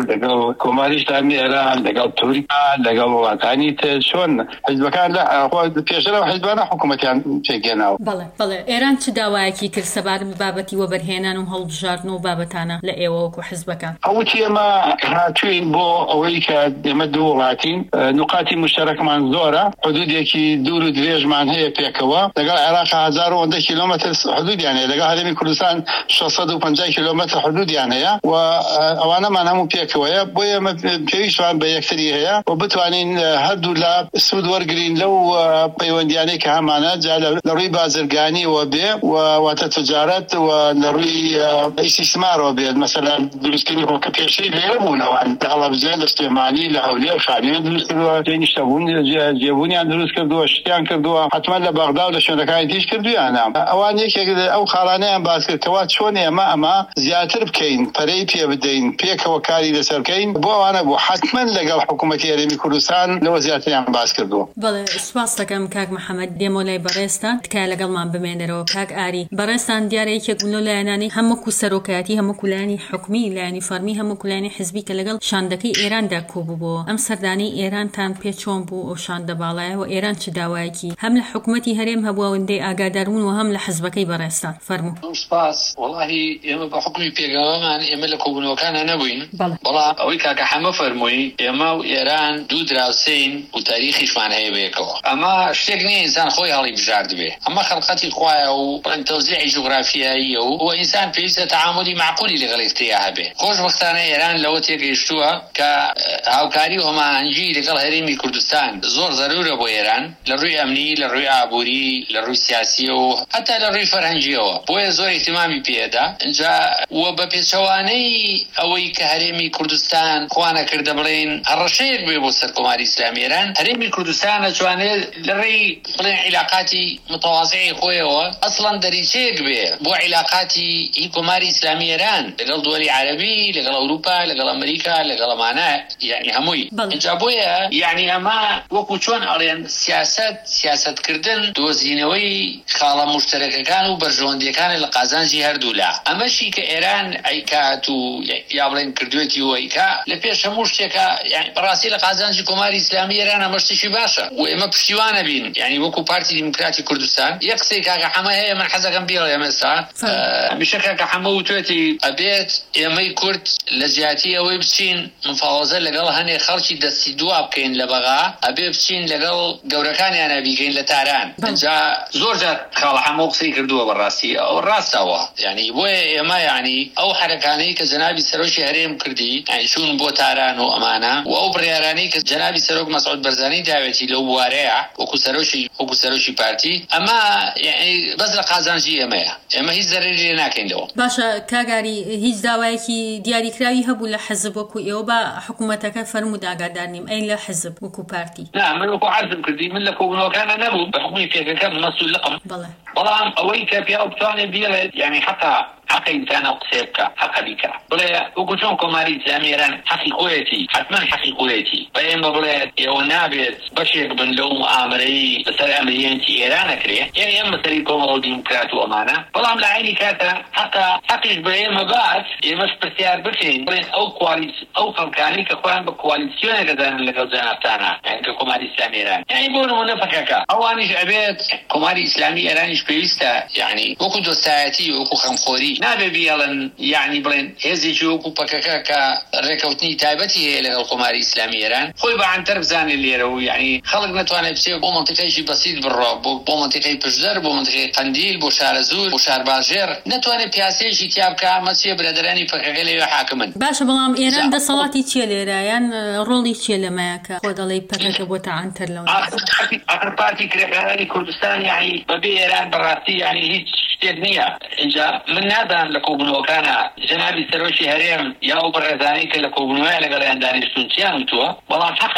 لەگەڵ کۆماری ئیسلامی ئێران لەگەڵ تورکیا لەگەڵ وڵاتانی تر چۆن حیزبەکان لە پێشترەوە حیزبانە حکوومەتیان پێگەێناوە. بەڵێ بەڵێ ئێران چ داوایەکی کرد سەبار بابەتی وەبەرهێنان و هەڵبژاردن و بابەتانە لە ئێوە وەکو حیزبەکان؟ ئەوەی ئێمە هاتووین بۆ ئەوەی کە ئێمە دوو وڵاتین نقاتی مشتەرەکمان زۆرە، حدودێکی دوور و درێژمان هەیە پێکەوە، لەگەڵ عێراق هەزار و ئەوەندە کیلۆمەتر حدودیان هەیە، لەگەڵ هەرێمی کوردستان شەشسەد و پەنجا کیلۆمەتر حدودیان هەیە و ئەوانەمان هەموو پێکەوەیە، بۆیە ئێمە پێویستمان بە یەکتری هەیە و بتوانین هەردوو لە سوود وەرگرین لەو پەیوەندیانەی کە هەمانە جا لە ڕووی بازرگانیەوە بێ و واتە تجارەت و لە ڕووی ئیسیسمارەوە بێت. مەسەلەن دروستکردنی هۆکە پێشەی لێرە بوونەوە دەڵەبزێن لە سلێمانی لە هەولێر و خانێن دروست کردووە، نیشتەبوون جێبوونیان دروست کردووە، شتیان کردووە، حتما لە بەغدا و لە شوێنەکانی دیش کردویانە. ئەوان یەکێک ئەو خاڵانەیان باس کردەوە چۆن ئێمە ئەمە زیاتر بکەین، پەرەی پێ بدەین، پێکەوە کاری لەسەر بکەین. بۆ ئەوانە بوو حتما لەگەڵ حکوومەتی هەرێمی کوردستان لەوە زیاتریان باس کردووە. بەڵێ سوپاس دەکەم کاک محەممەد دێمە لای بەڕێستان تکای لەگەڵمان بمێنەرەوە. کاک ئاری بەڕێستان دیارە یەکێک بوون لە لایەنانی هەموو سەرۆکایەتی هەموو کولانی حکومی لایەنی فەرمی هەموو کولانی حزبی کە لەگەڵ شاندەکەی ئێراندا کۆبووبەوە. ئەم سەردانی ئێرانتان پێ چۆن بوو ئەو شاندە باڵایە و ئێران چ داوایەکی هەم لە حکوومەتی هەرێم هەبووە ئەوەندەی ئاگاداربوون و هەم لە حزبەکەی بەڕێستان فەرموو. سپاس. وەڵاهی ئێمە بە حکمی پێگەڵەمان ئێمە لە کۆبوونەوەکانە نەبووین، بەڵام ئەوەی کاکە حەمە فەرمووی ئێمە و ئێران دوو دراوسین و تاریخیشمان هەیە بەیەکەوە. ئەمە شتێک نییە ئینسان خۆی هەڵی بژارد بێ، ئەمە خەڵقەتی خوایە و بڵێن تەوزیعی جوغرافیاییە و ئینسان پێویستە تەعاملی معقولی لەگەڵ یەکتریا هەبێ. خۆشبەختانە ئێران لەوە تێگەیشتووە کە هاوکاری و هەماهەنگی لەگەڵ هەرێمی کوردستان زۆر ضرورە بۆ ئێران لە ڕووی ئەمنی، لە ڕووی ئابووری، لە ڕووی سیاسی و هەتا لە ڕووی فەرهەنگیەوە، بۆیە زۆر احتیمامی پێدا. اینجا وە بە پێچەوانەی ئەوەی کە هەرێمی کوردستان خوانە کردە بڵێن هەڕەشەیەک بێ بۆ سەر کۆماری ئیسلامی ئێران، هەرێمی کوردستان ئەتوانێت لە ڕێی بڵێن عیلاقاتی متواضعی خۆیەوە ئەسڵەن دەریچەیەک بێ بۆ عیلاقاتی هی کۆماری ئیسلامی ئێران لەگەڵ دووەلی عەرەبی، لەگەڵ ئەوروپا، لەگەڵ ئەمریکا، لەگەڵ ئەمانە یعنی هەمووی. اینجا بۆیە یعنی ئەمە وەکو چۆن ئەڵێن سیاست سیاستکردن دۆزینەوەی خاڵە مشتەرەکەکان و بەرژەوەندیەکانی لە قازانجی هەردوولا. ئەمەشی کە ئێران ئەیکات و یا بڵێن کردوێتی و ئەیکا لە پێش هەموو شتێکە بەڕاستی لە قازانجی کۆماری ئیسلامی ئێران ئەمە شتێکی باشە و ئێمە پشتیوانە بین. یعنی وەکو پارتی دیموکراتی کوردستان یەک قسەی کاکە حەمە هەیە من حەزەکەم بیڵێم ئێستا، هەمیشە کاکە حەمە وتوێتی ئەبێت ئێمەی کورد لە جیاتی ئەوەی بچین مفاوەزە لەگەڵ هەنێ خەڵکی دەستی دووا بکەین لە بەغا، ئەبێ بچین لەگەڵ گەورەکانیانە بیکەین لە تاران. اینجا زۆر جار خاڵە حەمە قسەی کردووە بەڕاستی ئەو ڕاستەوە. یعنی بۆیە ئێمە یعنی ئەو حرەکانەی کە جەنابی سەرۆکی هەرێم کردی یعنی چوون بۆ تاران و ئەمانە و ئەو بڕیارانەی کە جەنابی سەرۆک مەسعود بەرزانی داوێتی لەو بوارەیە وەکو سەرۆکی وەکو سەرۆکی پارتی، ئەمە یعنی بەس لە قازانجی ئێمەیە، ئێمە هیچ زەرری لێ ناکەین لەوە. باشە کاگاری هیچ داوایەکی دیاریکراوی هەبوو لە حزب وەکو ئێوە بە حکوومەتەکە فەرموود ئاگادار نیم ئەین لە حزب وەکو پارتی؟ نا من وەکو عەزم کردی من لە کۆبوونەوەکانە نەبوو بە حکومی پێکەکە مەسئول لەقم، بەڵام ئەوەی کە پیا بتوانێت بێڵێت یعنی حتا حق إنسان أو قصيبك حق بك بلا وقولون كماري زاميران حقي قويتي حتما حقي قويتي بين بلا يونابت بشيك بن لو مؤامري بسر أمريين تي إيران كريه يعني أما سريكم أو ديمقراط وأمانة بلا عم لعيني كاتا حتى حقيش بلا مبات يمس بسيار بفين بلين أو كواليس أو خلقاني كقوان بكواليسيون كذا اللي قلنا بتاعنا يعني كماري إسلامي يعني بونو منفكك أوانيش عبيد كماري إسلامي إيرانيش بيستا يعني وكو دوستايتي وكو خمخوري نابێ بیاڵن یعنی بڵێن هێزێکی وەکو پەکەکە کە ڕێکەوتنی تایبەتی هەیە لەگەڵ کۆماری ئیسلامی ئێران خۆی بەعانتەر بزانێت لێرە و یعنی خەڵک ناتوانێت بچێت بۆ مەنتیقەیەکی بەسیط بڕۆ بۆ مەنتیقەی پشدەر بۆ مەنتیقەی قەندیل بۆ شارە زوور بۆ شار باژێر ناتوانێت پیاسەیەکی تیا بکە ئەمە چێ برادەرانی پەکەکە لەوێ حاکمن. باشە بەڵام ئێران دەسەڵاتی چیە لێرە یان ڕۆڵی چیە لەمایە کە خۆ دەڵێی پەکەکە بۆتە عانتەر لەوە؟ ئەخر پارتی کرێکارانی کوردستان یعنی بەبێ ئێران بەڕاستی یعنی هیچ شتێک نییە. اینجا من نادان لە کۆبوونەوەکانە جەنابی سەرۆکی هەرێم یا ئەو بەڕێزانەی کە لە کۆبوونەوەیە لەگەڵیان دانیشتون چیان وتووە، بەڵام حەقا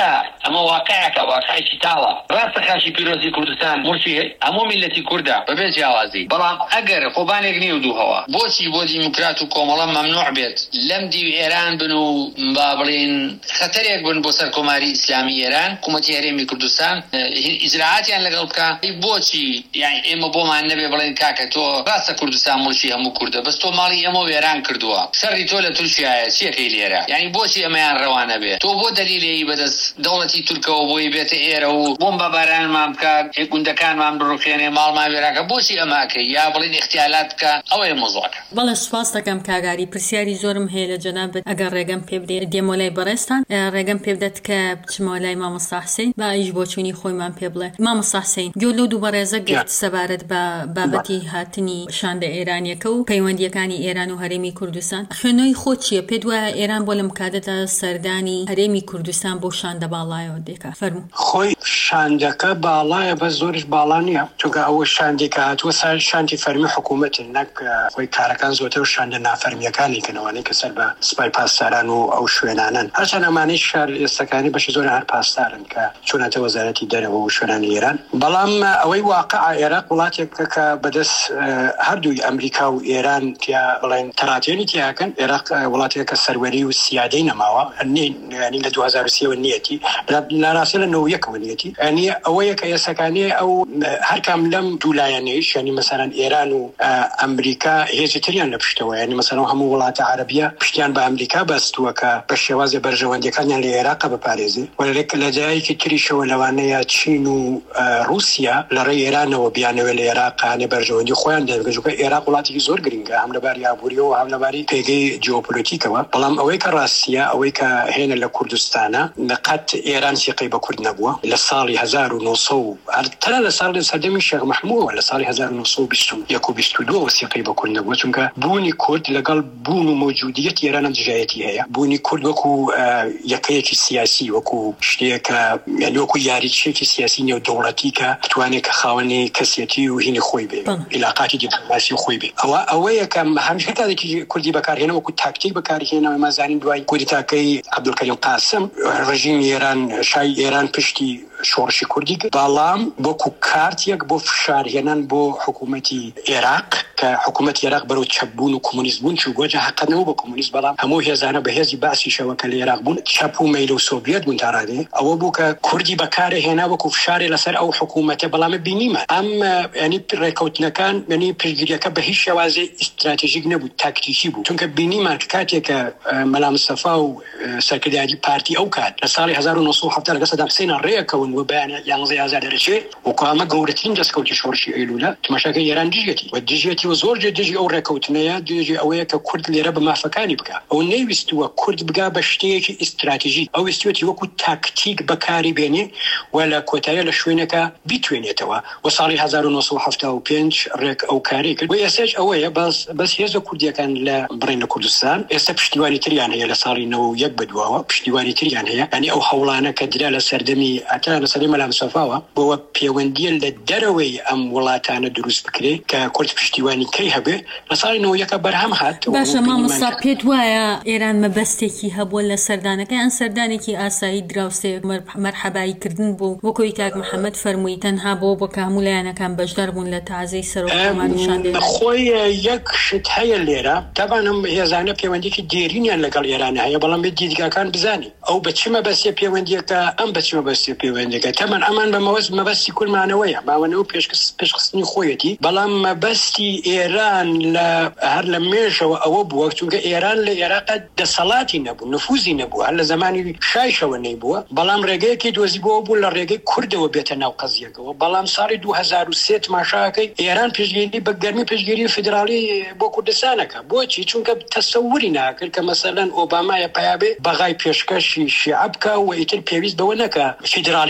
اما واقعك واقعي تاوا راس خاشي بيروزي كردستان مرشي امو ملتي كردا ببيت جوازي بلام اگر خوبان يغنيو دو هوا بوشي بو ديمقراطو كومالا ممنوع بيت لم دي ايران بنو مبابلين خطر يك بن بوسر كوماري اسلامي ايران حكومتي هرمي كردستان اجراءات يعني لقلبك بوشي يعني اما بو ما النبي بلين كاكا تو راس كردستان مرشي همو كردا بس تو مالي امو ايران كردوا شري تولا تركيا شي كيليرا يعني بوشي اما روانه به تو بو دليل بدس دولتي تركيا وبو بيت ايرو بومبا باران مامكا گوندەکان مام بڕوخێنێ ماڵمان وێراکە بۆچی ئەماکە یا بڵین اختیالات بکە ئەوەیە مۆزوعەکە. بەڵێ سوپاس دەکەم کاگاری پرسیاری زۆرم هەیە لە جەنابەت ئەگەر ڕێگەم پێ بدەیت دێمە لای بەڕێستان ڕێگەم پێ بدەت کە بچمەوە لای مامۆستا حوسێن با ئیش بۆ چوونی خۆیمان پێ بڵێ. مامۆستا حوسێن گوێ لەو دوو بەڕێزە گرت سەبارەت بە بابەتی هاتنی شاندە ئێرانیەکە و پەیوەندیەکانی ئێران و هەرێمی کوردستان خوێنەوەی خۆت چییە؟ پێت وایە ئێران بۆ لەم کاتەدا سەردانی هەرێمی کوردستان بۆ شاندە باڵایەوە دێکا فەرموو. خۆی شاندەکە باڵایە بە زۆرش باڵا نییە چونکە ئەوە شاندێکە هاتووە شانتی فەرمی حکوومەتن نەک خۆی کارەکان زۆرتر شاندە نافەرمیەکانی کەنەوەی کە سەر بە سوپای پاسداران و ئەو شوێنانن هەرچەند ئەمانەی شار ئێستەکانی بەشی زۆر هەر پاسدارن کە چوونەتە وەزارەتی دەرەوە و شوێنانی ئێران بەڵام ئەوەی واقع عێراق وڵاتێکە کە بەدەست هەردووی ئەمریکا و ئێران تیا بڵێن تەراتێنی تیاکەن عێراق وڵاتێکە سەروەری و سیادەی نەماوە ینی لە دوو هەزار و سێ نیەتی ناڕاستی لە نەوە یەکەوە نیەتی ئەنی ئەوەیە کە ئێستەکانی ئەو هەرکام لەم دوولایەنەیش ینی مەسەلەن ئێران و ئەمریکا هێزی تریان لە پشتەوە ینی مەسەلەن هەموو وڵاتە عەرەبیە پشتیان بە ئەمریکا بەستووە کە بە شێوازی بەرژەوەندیەکانیان لە عێراقە بپارێزێ وەلێک لە جایەکی تریشەوە لەوانەیە چین و رووسیا لە ڕێی ئێرانەوە بیانەوە لە عێراقانێ بەرژەوەندی خۆیان دەرگەجوکە عێراق وڵاتێکی زۆر گرنگە هەم لەباری ئابووریەوە هەم لەباری پێگەی جیۆپۆلیتیکەوە بەڵام ئەوەی کە ڕاستیە ئەوەی کە هێنە لە کوردستانە قەت ئێران سیقەی بە کورد نەبووە لە ساڵی هەزار و نۆ سەد تەنە لە ساڵی سەردەمی شێخ مەحموودەوە لە ساڵی هەزار و نۆ سەد و بیست و یەک و بیست و دوو وەسیقەی بە کورد نەبووە چونکە بوونی کورد لەگەڵ بوون و مۆجودیەتی ئێرانە دژایەتی هەیە بوونی کورد وەکو یەکەیەکی سیاسی وەکو شتێکە یعنی وەکو یاریچێکی سیاسی نێودەوڵەتی کە بتوانێت کە خاوەنی کەسێتی و هینی خۆی بێ علاقاتی دیپلۆماسی خۆی بێ ئەوە ئەوەیە کە هەمیشە کاتێکی کوردی بەکارهێنە وەکو تاکتیک بەکارهێنەوە مازانین دوای کودتاکەی عەبدولکەریم قاسم ڕژیمی ئێران شای ئێران پشتی شۆڕشی کوردی بەڵام بۆکو کارتێک بۆ فشارهێنان بۆ حکوومەتی عێراق کە حکوومەت عێراق بەرەو چەپبوون و کۆمۆنیست بوون چوو گۆجە حەقەنەوە بە کۆمۆنیست بەڵام هەموو هێزانە بە هێزی باسیشەوە کە لە عێراق بوون چەپ و مەیل و سۆڤیەت بوون تا ڕادێ ئەوە بوو کە کوردی بەکارهێنا وەکو فشارێ لەسەر ئەو حکوومەتە بەڵامە بینیمە ئەم ینی ڕێکەوتنەکان ینی پشتگیریەکە بە هیچ شێوازێ ئیستراتیژیک نەبوو تاکتیکی بوو چونکە بینیمان کاتێکە مەلا مستەفا و سەرکردایەتی پارتی ئەو کات لە ساڵی هەزار و نۆ سەد و هەفتاد لەگەڵ سەدام حوسێن ڕێکەون و بەیانە یانزەی ئازاد دەرەچێ وەکو ئەمە گەورەترین دەستکەوتی شۆڕشی ئەیلولە تماشاکەی ئێران دژیەتی و دژیەتی و زۆر دژی ئەو ڕێکەوتنەیە دژی ئەوەیە کە کورد لێرە بە مافەکانی بکە ئەو نەیویستووە کورد بگا بە شتەیەکی ئیستراتیژیک ئەو ویستوەتی وەکو تاکتیک بەکاری بێنێ و لە کۆتاییە لە شوێنەکە بیتوێنێتەوە و ساڵی هەزار و نۆ سەد و هەفتاد و پێنج ڕێک ئەو کاری کرد و ئێستاش ئەوەیە بەس هێزە کوردیەکان لە بڕین لە کوردستان ئێستا پشتیوانی تریان هەیە لە ساڵی نەوە و یەک بەدواوە پشتیوانی تریان هەیە ینی ئەو هەوڵانە کە درا لە سەردەمی ئەتا لە سەردەمی مەلا مستەفاوە بۆوە پەیوەندیە لە دەرەوەی ئەم وڵاتانە دروست بکرێ کە کورد پشتیوانی کەی هەبێ لە ساڵی نەوە یەکە بەرهەم هات باشە مامۆستا پێت وایە ئێران مەبەستێکی هەبووە لە سەردانەکە ئەن سەردانێکی ئاسایی دراوسێک مەرحەباییکردن بوو وەکۆی کاک محەممەد فەرمووی تەنها بۆ بۆ کامولایەنەکان بەشدار بوون لە تازەی سەرۆکمانیشان خۆی یەک شت هەیە لێرە تابان ئەم هێزانە پەیوەندێکی دێرینیان لەگەڵ ئێران هەیە بەڵام بێت دیدگاکان بزانی ئەو بە چی مەبەستێ پەیوەندیەکە ئەم بە چی مەبەستێ پەیوەندەکە تەمان ئەمان بە مەوەست مەبەستی کورمانەوەیە باوەنەوە پێشخستنی خۆیەتی بەڵام مەبەستی ئێران لە هەر لە مێژەوە ئەوە بووە چونکە ئێران لە عێراقا دەسەڵاتی نەبوو نفوزی نەبوو هەر لە زمانی شایشەوە نەیبووە بەڵام ڕێگەیەکی دۆزی بۆ بوو لە ڕێگەی کوردەوە بێتە ناو قەزیەکەوە بەڵام ساڵی دوو هەزار و سێ تماشاکەی ئێران پشتگیری بە گەرمی پشتگیری فدرالی بۆ کوردستانەکە بۆچی چونکە تەسەووری ناکرد کە مەسەلەن ئۆبامایە پەیابێ بەغای پێشکەشی شیعە بکە و ئیتر پێویست بەوە نەکە فدرالی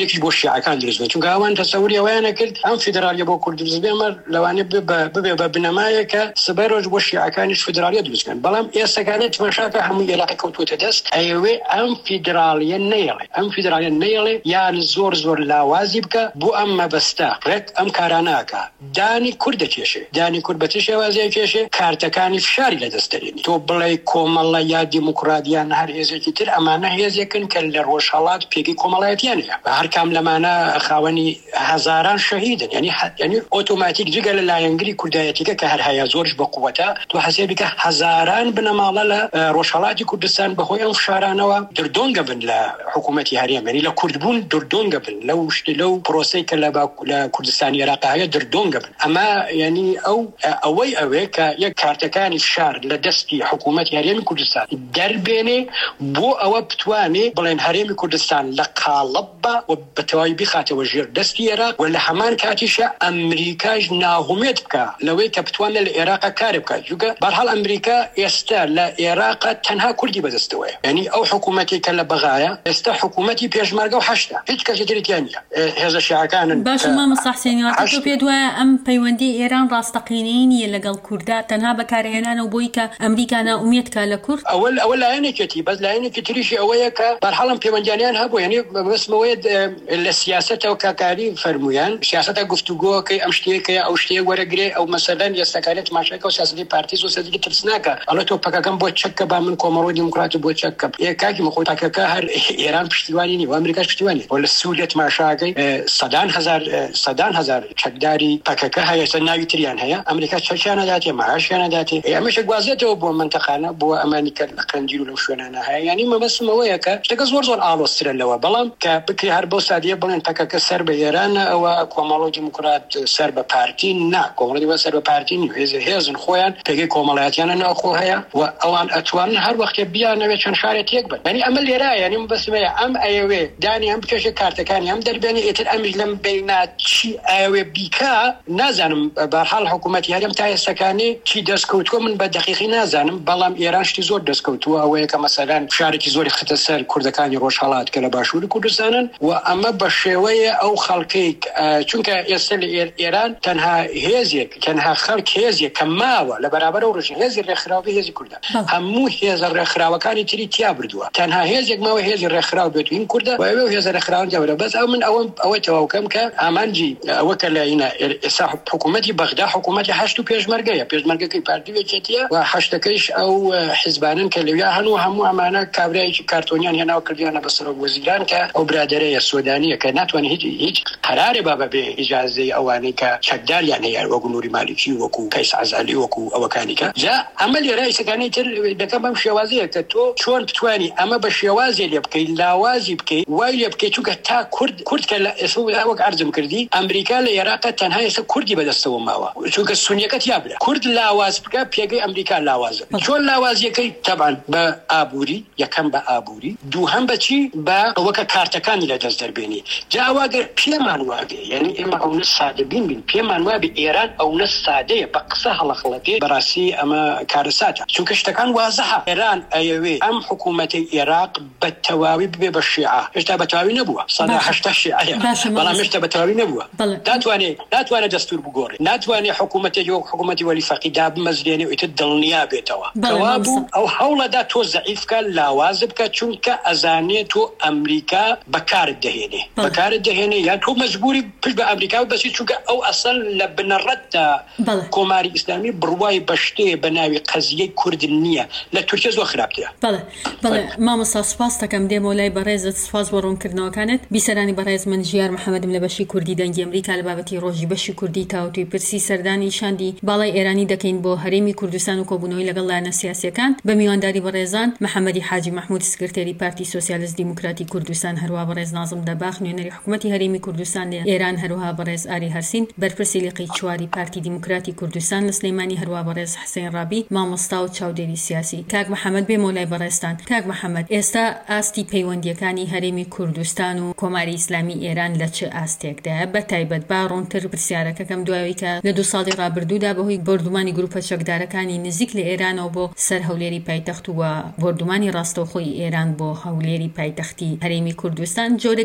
فیدراالێکی بۆ شیعەکان دروست بێت چونکە ئەوان تەسەوری ئەویانە کرد ئەم فیدراالیە بۆ کورد دروست بێمە لەوانێ ببێ بە بنەمایە کە سبەی ڕۆژ بۆ شیعەکانیش فیدراالیە دروستکەن بەڵام ئێستاکانێت تماشاکە هەموو عێراقی کەوتوتە دەست ئەیەوێ ئەم فیدراالیە نەیەڵێ ئەم فیدراالیە نەیەڵێ یان زۆر زۆر لاوازی بکە بۆ ئەم مەبەستە ڕێک ئەم کاراناکە دانی کورد دەکێشێ دانی کورد بە چ شێوازەیە کێشێ کارتەکانی فشاری لەدەستدەرێنی تۆ بڵێ کۆمەڵە یا دیموکراتیان هەر هێزێکی تر ئەمانە هێزێکن کە لە ڕۆژهەڵات پێگەی کۆمەڵایەتیانەیە هەر کام لەمانە خاوەنی هەزاران شەهیدن یعنی یعنی ئۆتۆماتیک جگە لە لایەنگری کوردایەتیکە کە هەر هەیە زۆرش بە قووەتە تۆ حەسێبی کە هەزاران بنەماڵە لە ڕۆژهەڵاتی کوردستان بەهۆی ئەم فشارانەوە دردۆنگە بن لە حکوومەتی هەرێمەنی لە کوردبوون دردۆنگە بن لەو شتی لەو پرۆسەی کە لە کوردستانی عێراق هەیە دردۆنگە بن ئەمە یعنی ئەو ئەوەی ئەوەیە کە یەک کارتەکانی فشار لە دەستی حکوومەتی هەرێمی کوردستان دەربێنێ بۆ ئەوە بتوانێ بڵێن هەرێمی کوردستان لە قاڵب بە و بەتەواوی بخاتەوە ژێر دەستی عێراق و لە هەمان کاتیشە ئەمریکاش ناهومێت بکە لەوەی کە بتوانێت لە عێراق کار بکات چونکە بەرحاڵ ئەمریکا ئێستا لە عێراق تەنها کوردی بەدەستەوەیە یعنی ئەو حکوومەتی کە لە بەغایە ئێستا حکوومەتی پێشمەرگە و هەشتا هیچ کەسی تریان نییە هێزە شیعەکانن باش مامە سەحسێنیوە تۆ پێ دوایە ئەم پەیوەندی ئێران ڕاستەقینەی نیە لەگەڵ کووردا تەنها بەکارهێنانەوە بۆی کە ئەمریکا ناومێت کا لە کورد ئەوەل ئەوە لایەنێکێتی بەس لایەنێکی تریشی ئەوەیە کە بەرحەڵم پەیوەندیانیان هەبوو یعنی بەسمەوەی لە سیاسەتەوە کاکاری فەرمویان سیاسەتە گفتوگۆکەی ئەم شتێکە ئەو شتێ وەرەگرێ ئەو مەسەلەن ئێستاکانێت ماشەکە و سیاسەتی پارتی سۆسیالیستی ترسناکە ئەڵە تۆ پەکەکەم بۆ چەککە با من کۆمەڵۆی دیموکراتی بۆ چەککە کاکی مەخۆی پەکەکە هەر ئێران پشتیوانی نی و ئەمریکاش پشتیوانی بۆ لە سووریا تماشاکەی سەدان هەزار سەدان هەزار چەکداری پەکەکە هەیە چەند ناوی تریان هەیە ئەمریکا چەکیانە داتێ مەعاشیانە داتێ ئەمەش گوازێتەوە بۆ منتەقانە بۆ ئەمانی کە لە قەندیل و لەو شوێنانە هەیە یعنی مەبەستمەوەیە کە شتەکە زۆر زۆر ئاڵۆزترە لەوە بەڵام کە بکری هەر بۆ سادیە بڵێن پەکەکە سەر بە ئێرانە ئەوە کۆمەڵۆ دیموکرات سەر بە پارتی نا کۆمەڵی بە سەر بە پارتی نی هێزن خۆیان پێگەی کۆمەڵایەتیانە ناوخۆ هەیە و ئەوان ئەتوانن هەر وەختێ بیانەوێت چەند شارێک تێک بن یعنی ئەمە لێرایە یعنی مەبەستمەیە ئەم ئەیەوێ دانی ئەم بکێشە کارتەکانی ئەم دەربێنێ ئێتر ئەمیش لەم بینە چی ئەوێ بیکا نازانم بەرحاڵ حکوومەتی هەرێم تا ئێستاکانی چی دەستکەوتووە من بە دەقیقی نازانم بەڵام ئێران شتی زۆر دەستکەوتووە ئەوەیە کە مەسەلەن شارێکی زۆری خەتە سەر کوردەکانی ڕۆژهەڵات کە لە باشووری کوردستانن و ئەمە بە شێوەیە ئەو خەڵکەی چونکە ئێستا لە ئێران تەنها هێزێک تەنها خەڵک هێزێک کە ماوە لە بەرابەر ئەو ڕژیم هێزی ڕێکخراوی هێزی کوردە هەموو هێزە ڕێکخراوەکانی تری تیا بردووە تەنها هێزێک ماوە هێزی ڕێکخراو بێت و این کوردە و ئەوێ هێزە ڕێکخراون جەورە بەس ئەو من ئەوە ئەوە تەواوکەم کە ئامانجی ئەوە کە لە ئینە ئێستا حکوومەتی بەغدا حکوومەتی هەشت و پێشمەرگەیە پێشمەرگەکەی پارتیوێکێتیە و هەشتەکەیش ئەو حیزبانن کە لەویا هەنوو هەموو ئەمانە کابرایکی کارتۆنیان هێناوە کردیانە بەسەر وەزیران کە ئەو برادەرەیە سۆدانیە کە ناتوانێت هیچ هیچ قەرارێ با بەبێ ئیجازەی ئەوانەی کە چەکداریان هەیە وەکو نووری مالیکی وەکو کەیس عەزالی وەکو ئەوەکانی کە جا ئەمە لێرە ئیسەکانی تر دەکەم بەم شێوازەیە کە تۆ چۆن بتوانی ئەمە بە شێوازێ لێ بکەیت لاوازی بکەیت وای لێ بکەیت چونکە تا کورد کورد کە لە ئێستا وەک عەرزم کردی ئەمریکا لە عێراق تەنها ئێستا کوردی بەدەستەوە ماوە چونکە سونیەکەت یابرا کورد لاواز بکە پێگەی ئەمریکا لاوازە چۆن لاوازیەکەی تەبان بە ئابووری یەکەم بە ئابووری دووهەم بەچی بە ئەوەکە کارتەکانی لە دەست دەربێنی جا ئەوەگەر پێمان وابێ یعنی ئێمە ئەوە سادە بین بین پێمان وابێ ئێران ئەوە سادەیە بە قسە هەڵەخڵەتێ بەڕاستی ئەمە کارەساتە چونکە شتەکان وازەها ئێران ئەیەوێ ئەم حکوومەتی عێراق بە تەواوی ببێ بە شیعە هێشتا بە تەواوی نەبووە سەدا هەشتا شیعەیە بەڵام هێشتا بە تەواوی نەبووە ناتوانێت ناتوانێت دەستور بگۆڕێت ناتوانێت حکوومەتی یۆ حکوومەتی وەلی فەقیدا بمەزرێنێ و ئیتر دڵنیا بێتەوە کەوابوو ئەو هەوڵەدا تۆ زەعیفکە لاواز بکە چونکە ئەزانێت تۆ ئەمریکا بەکارت دەهێنێ بەکارت دەهێنێ یان تۆ مەجبوری پشت بە ئەمریکا بەسی چونکە ئەو ئەسڵ لە بنەڕەتدا کۆماری ئیسلامی بڕوای بەشتێ بە ناوی قەزیەی کورد نییە لە تورکیا زۆر خراپترە بەڵێ بەڵێ مامۆستا سوپاس دەکەم دێمە لای بەڕێزت سوپاس بۆ ڕوونکردنەوەکانت بیسەرانی بەڕێز من ژیار محەممەدم لە بەشی کوردی دەنگی ئەمریکا لە بابەتی ڕۆژی بەشی کوردی تاوتوی پرسی سەردانی شاندی باڵای ئێرانی دەکەین بۆ هەرێمی کوردستان و کۆبوونەوەی لەگەڵ لایەنە سیاسیەکان بە میوانداری بەڕێزان محەممەدی حاجی محمود سکرتێری پارتی سۆسیالیست دیموکراتی کوردستان هەروەها بەڕێز نازم دەباخ نوێنەری حکوومەتی هەرێمی کوردستان لە ئێران هەروەها بەڕێز ئاری هەرسین بەرپرسی لیقی چواری پارتی دیموکراتی کوردستان لە سلەیمانی هەروەها بەڕێز حسین ڕابی مامۆستا و چاودێری سیاسی کاک محەممەد بێ مۆلای بەڕێستان کاک محەممەد ئێستا ئاستی پەیوەندیەکانی هەرێمی کوردستان و کۆماری ئیسلامی ئێران لە چه ئاستێکدایە بە تایبەت با ڕوونتر پرسیارەکەکەم دوایی کە لە دو ساڵی ڕابردوودا بەهۆی بردومانی گروپە چەکدارەکانی نزیک لە ئێرانەوە بۆ سەر هەولێری پایتەخت و بردومانی ڕاستەوخۆی ئێران بۆ هەولێری پایتەختی هەرێمی کوردستان جۆرێک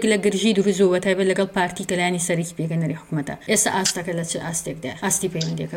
لە گرژی دروست بە تایبەت لەگەڵ پارتی کەلانی سەرێکی پێگەنەری حکوومەتە ئێستا ئاستەکە لە چ ئاستێکدا ئاستی پەیوەندیەکە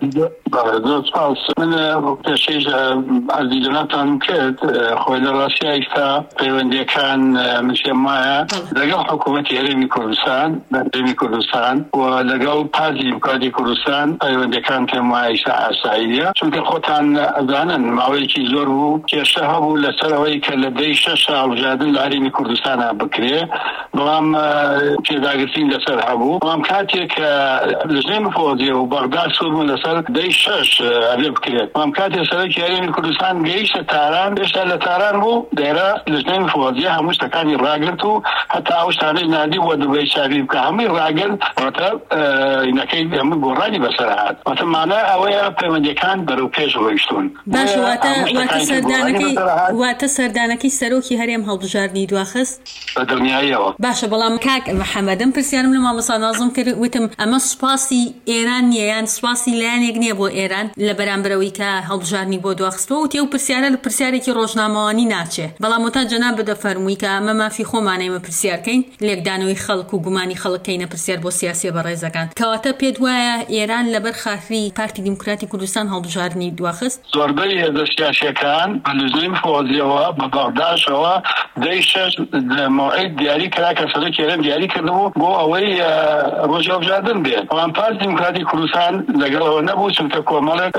من پێشەی ئازیجناتان کرد خۆی لە ڕاستیایستا پەیوەندیەکان منشێم وایە لەگەڵ حکوومەتی هەرێمی کوردستان هەرێمی کوردستان و لەگەڵ پارتی دیموکراتی کوردستان پەیوەندیەکان پێم وایە ئێستا ئاساییە چونکە خۆتان ئەزانن ماوەیەکی زۆر بوو کێشە هەبوو لەسەرەوەی کە لە دەی شەش هەڵبژاردن لە هەرێمی کوردستانە بکرێ بەڵام پێداگرتین لەسەر هەبوو بەڵام کاتێک لەژنەی مفۆزیە و بەغداد سووربوون لەسەر دەی شەش ئەبێ بکرێت بەڵام کاتێک سەرۆکی هەرێمی کوردستان گەیشتە تاران هێشتا لە تاران بوو دێرە لەژنەی مفۆزیە هەموو شتەکانی ڕاگرت و هەتا ئەو شتانەی نادی بۆ دوبەی چاوی بکە هەمووی ڕاگرت واتە ئینەکەی هەموو گۆڕانی بەسەر هات واتە مانای ئەوەیە پەیوەندیەکان بەرەو پێش ڕۆیشتون باش واتە سەردانەکەی واتە سەردانەکەی سەرۆکی هەرێم هەڵبژاردنی دواخست بە دڵنیاییەوە باشە بەڵام کاک محەممەدم پرسیارم لە مامۆستا نازم کرد وتم ئەمە سوپاسی ئێران نییە یان سوپاسی لایەنێک نییە بۆ ئێران لە بەرامبەرەوەی کە هەڵبژاردنی بۆ دواخستەوە و تێ و پرسیارە لە پرسیارێکی ڕۆژنامەوانی ناچێ بەڵام وتا جەناب بدەفەرمووی کە ئەمە مافی خۆمانەیمە پرسیارکەین لێکدانەوەی خەڵک و گومانی خەڵکەینە پرسیار بۆ سیاسی بەڕێزەکان کەواتە پێت وایە ئێران لەبەر خاخری پارتی دیموکراتی کوردستان هەڵبژاردنی دواخست زۆربەی هێزە سیاسیەکان بە لزوم فۆزیەوە بە بەغداشەوە دەی شەش مۆعید دیاری کرا کە سەرۆکی هەرێم دیاری کردبوو بۆ ئەوەی ڕۆژی هەڵبژاردن بێت بەڵام پارتی دیموکراتی کوردستان لەگەڵەوە نەبوو چونکە کۆمەڵێک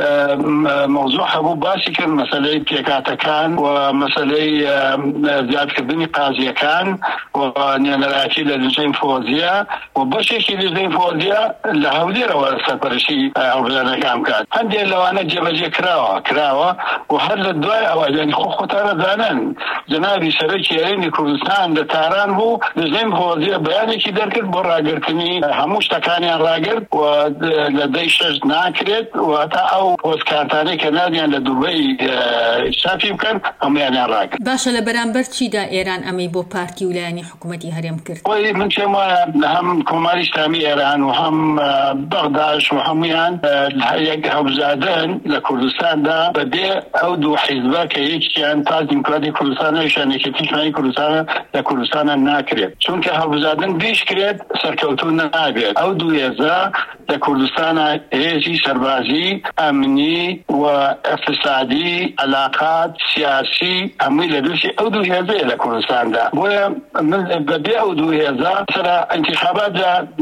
مەوزوع هەبوو باسی کرد مەسەلەی پێکاتەکان و مەسەلەی زیادکردنی قازیەکان و نێنەرایەتی لە لژنەی فۆزیە و بەشێکی لژنەی فۆزیە لە هەولێرەوە سەرپەرشتی هەڵبژاردنەکان بکات هەندێک لەوانە جێبەجێ کراوە کراوە و هەر لە دوای ئەوە یعنی خۆ خۆتانە دانن جەنابی سەرۆکی هەرێمی کوردستان لە تاران بوو لژنەی فۆزیە بەیانێکی دەرکرد بۆ ڕاگررتنی هەموو شتەکانیان ڕاگرت و لە دەی شەش ناکرێت و تا ئەو پۆستکارتانەی کە نادیان لە دووبەی شافی بکەن هەمویانیان ڕاگرت باشە لە بەرامبەر چیدا ئێران ئەمەی بۆ پارتی و لایەنی حکوومەتی هەرێم کرد وای من پێم وایە هەم کۆماری ئیسلامی ئێران و هەم بەغداش و هەمویان یەک هەڵبژاردن لە کوردستاندا بەبێ ئەو دوو حیزبە کە یەکیان پارتی دیموکراتی کوردستانە یەکێتی نیشتیمانی کوردستانە لە کوردستانە ناکرێت چونکە هەڵبژاردن بیش کرێت سەرکەوتوو نابێت ئەو دوو هێزە لە کوردستانە هێزی سەربازی ئەمنی و اقتصادی علاقات سیاسی هەمووی لە دووسی ئەو دوو هێزەیە لە کوردستاندا بۆیە بەبێ ئەو دوو هێزە سەر انتخابات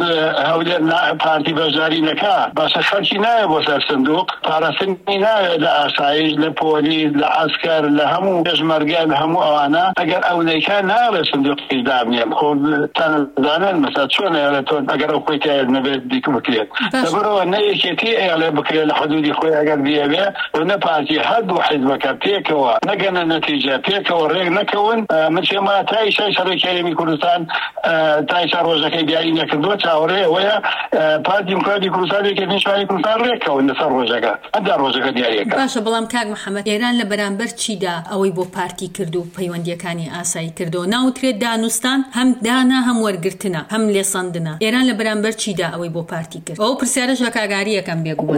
هەولێر پارتی بەشداری نەکا باشە خەڵکی نایە بۆ سەر سندوق پاراستنی نایە لە ئاسایش لە پۆلیس لە عەسکەر لە هەموو پێشمەرگە لە هەموو ئەوانە ئەگەر ئەو نەیکا ناڵێ سندوقی دابنێ خۆ تەنەزانن مەسا چۆنە لە تۆ ئەگەر ئەو خۆی تایە نەبێت دیک بکرێت لەبەرەوە نەیەکێتی ئەیڵێ بکرێت لە حدودی خۆی ئەگەر بیەوێ و نە پارتی هەردوو حیزبەکە پێکەوە نەگەنە نەتیجە پێکەوە ڕێک نەکەون من پێم وایە تا ئیشای سەرۆکی هەرێمی کوردستان تا ئیشا ڕۆژەکەی دیاری نەکردووە چاوەڕێ ئەوەیە پارتی دیموکراتی کوردستان یەکێتی نیشتیمانی کوردستان ڕێکەون لەسەر ڕۆژەکە ئەدا ڕۆژەکە دیاریەکە باشە بەڵام کاک محەممەد ئێران لە بەرامبەر چیدا ئەوەی بۆ پارتی کرد و پەیوەندیەکانی ئاسایی کردەوە ناوترێت دانوستان هەم دانا هەم وەرگرتنە هەم لێسەندنە ئێران لە بەرامبەر چیدا ئەوەی بۆ پارتی کرد ئەو پرسیارەش لە کاگاریەکەم بێگووە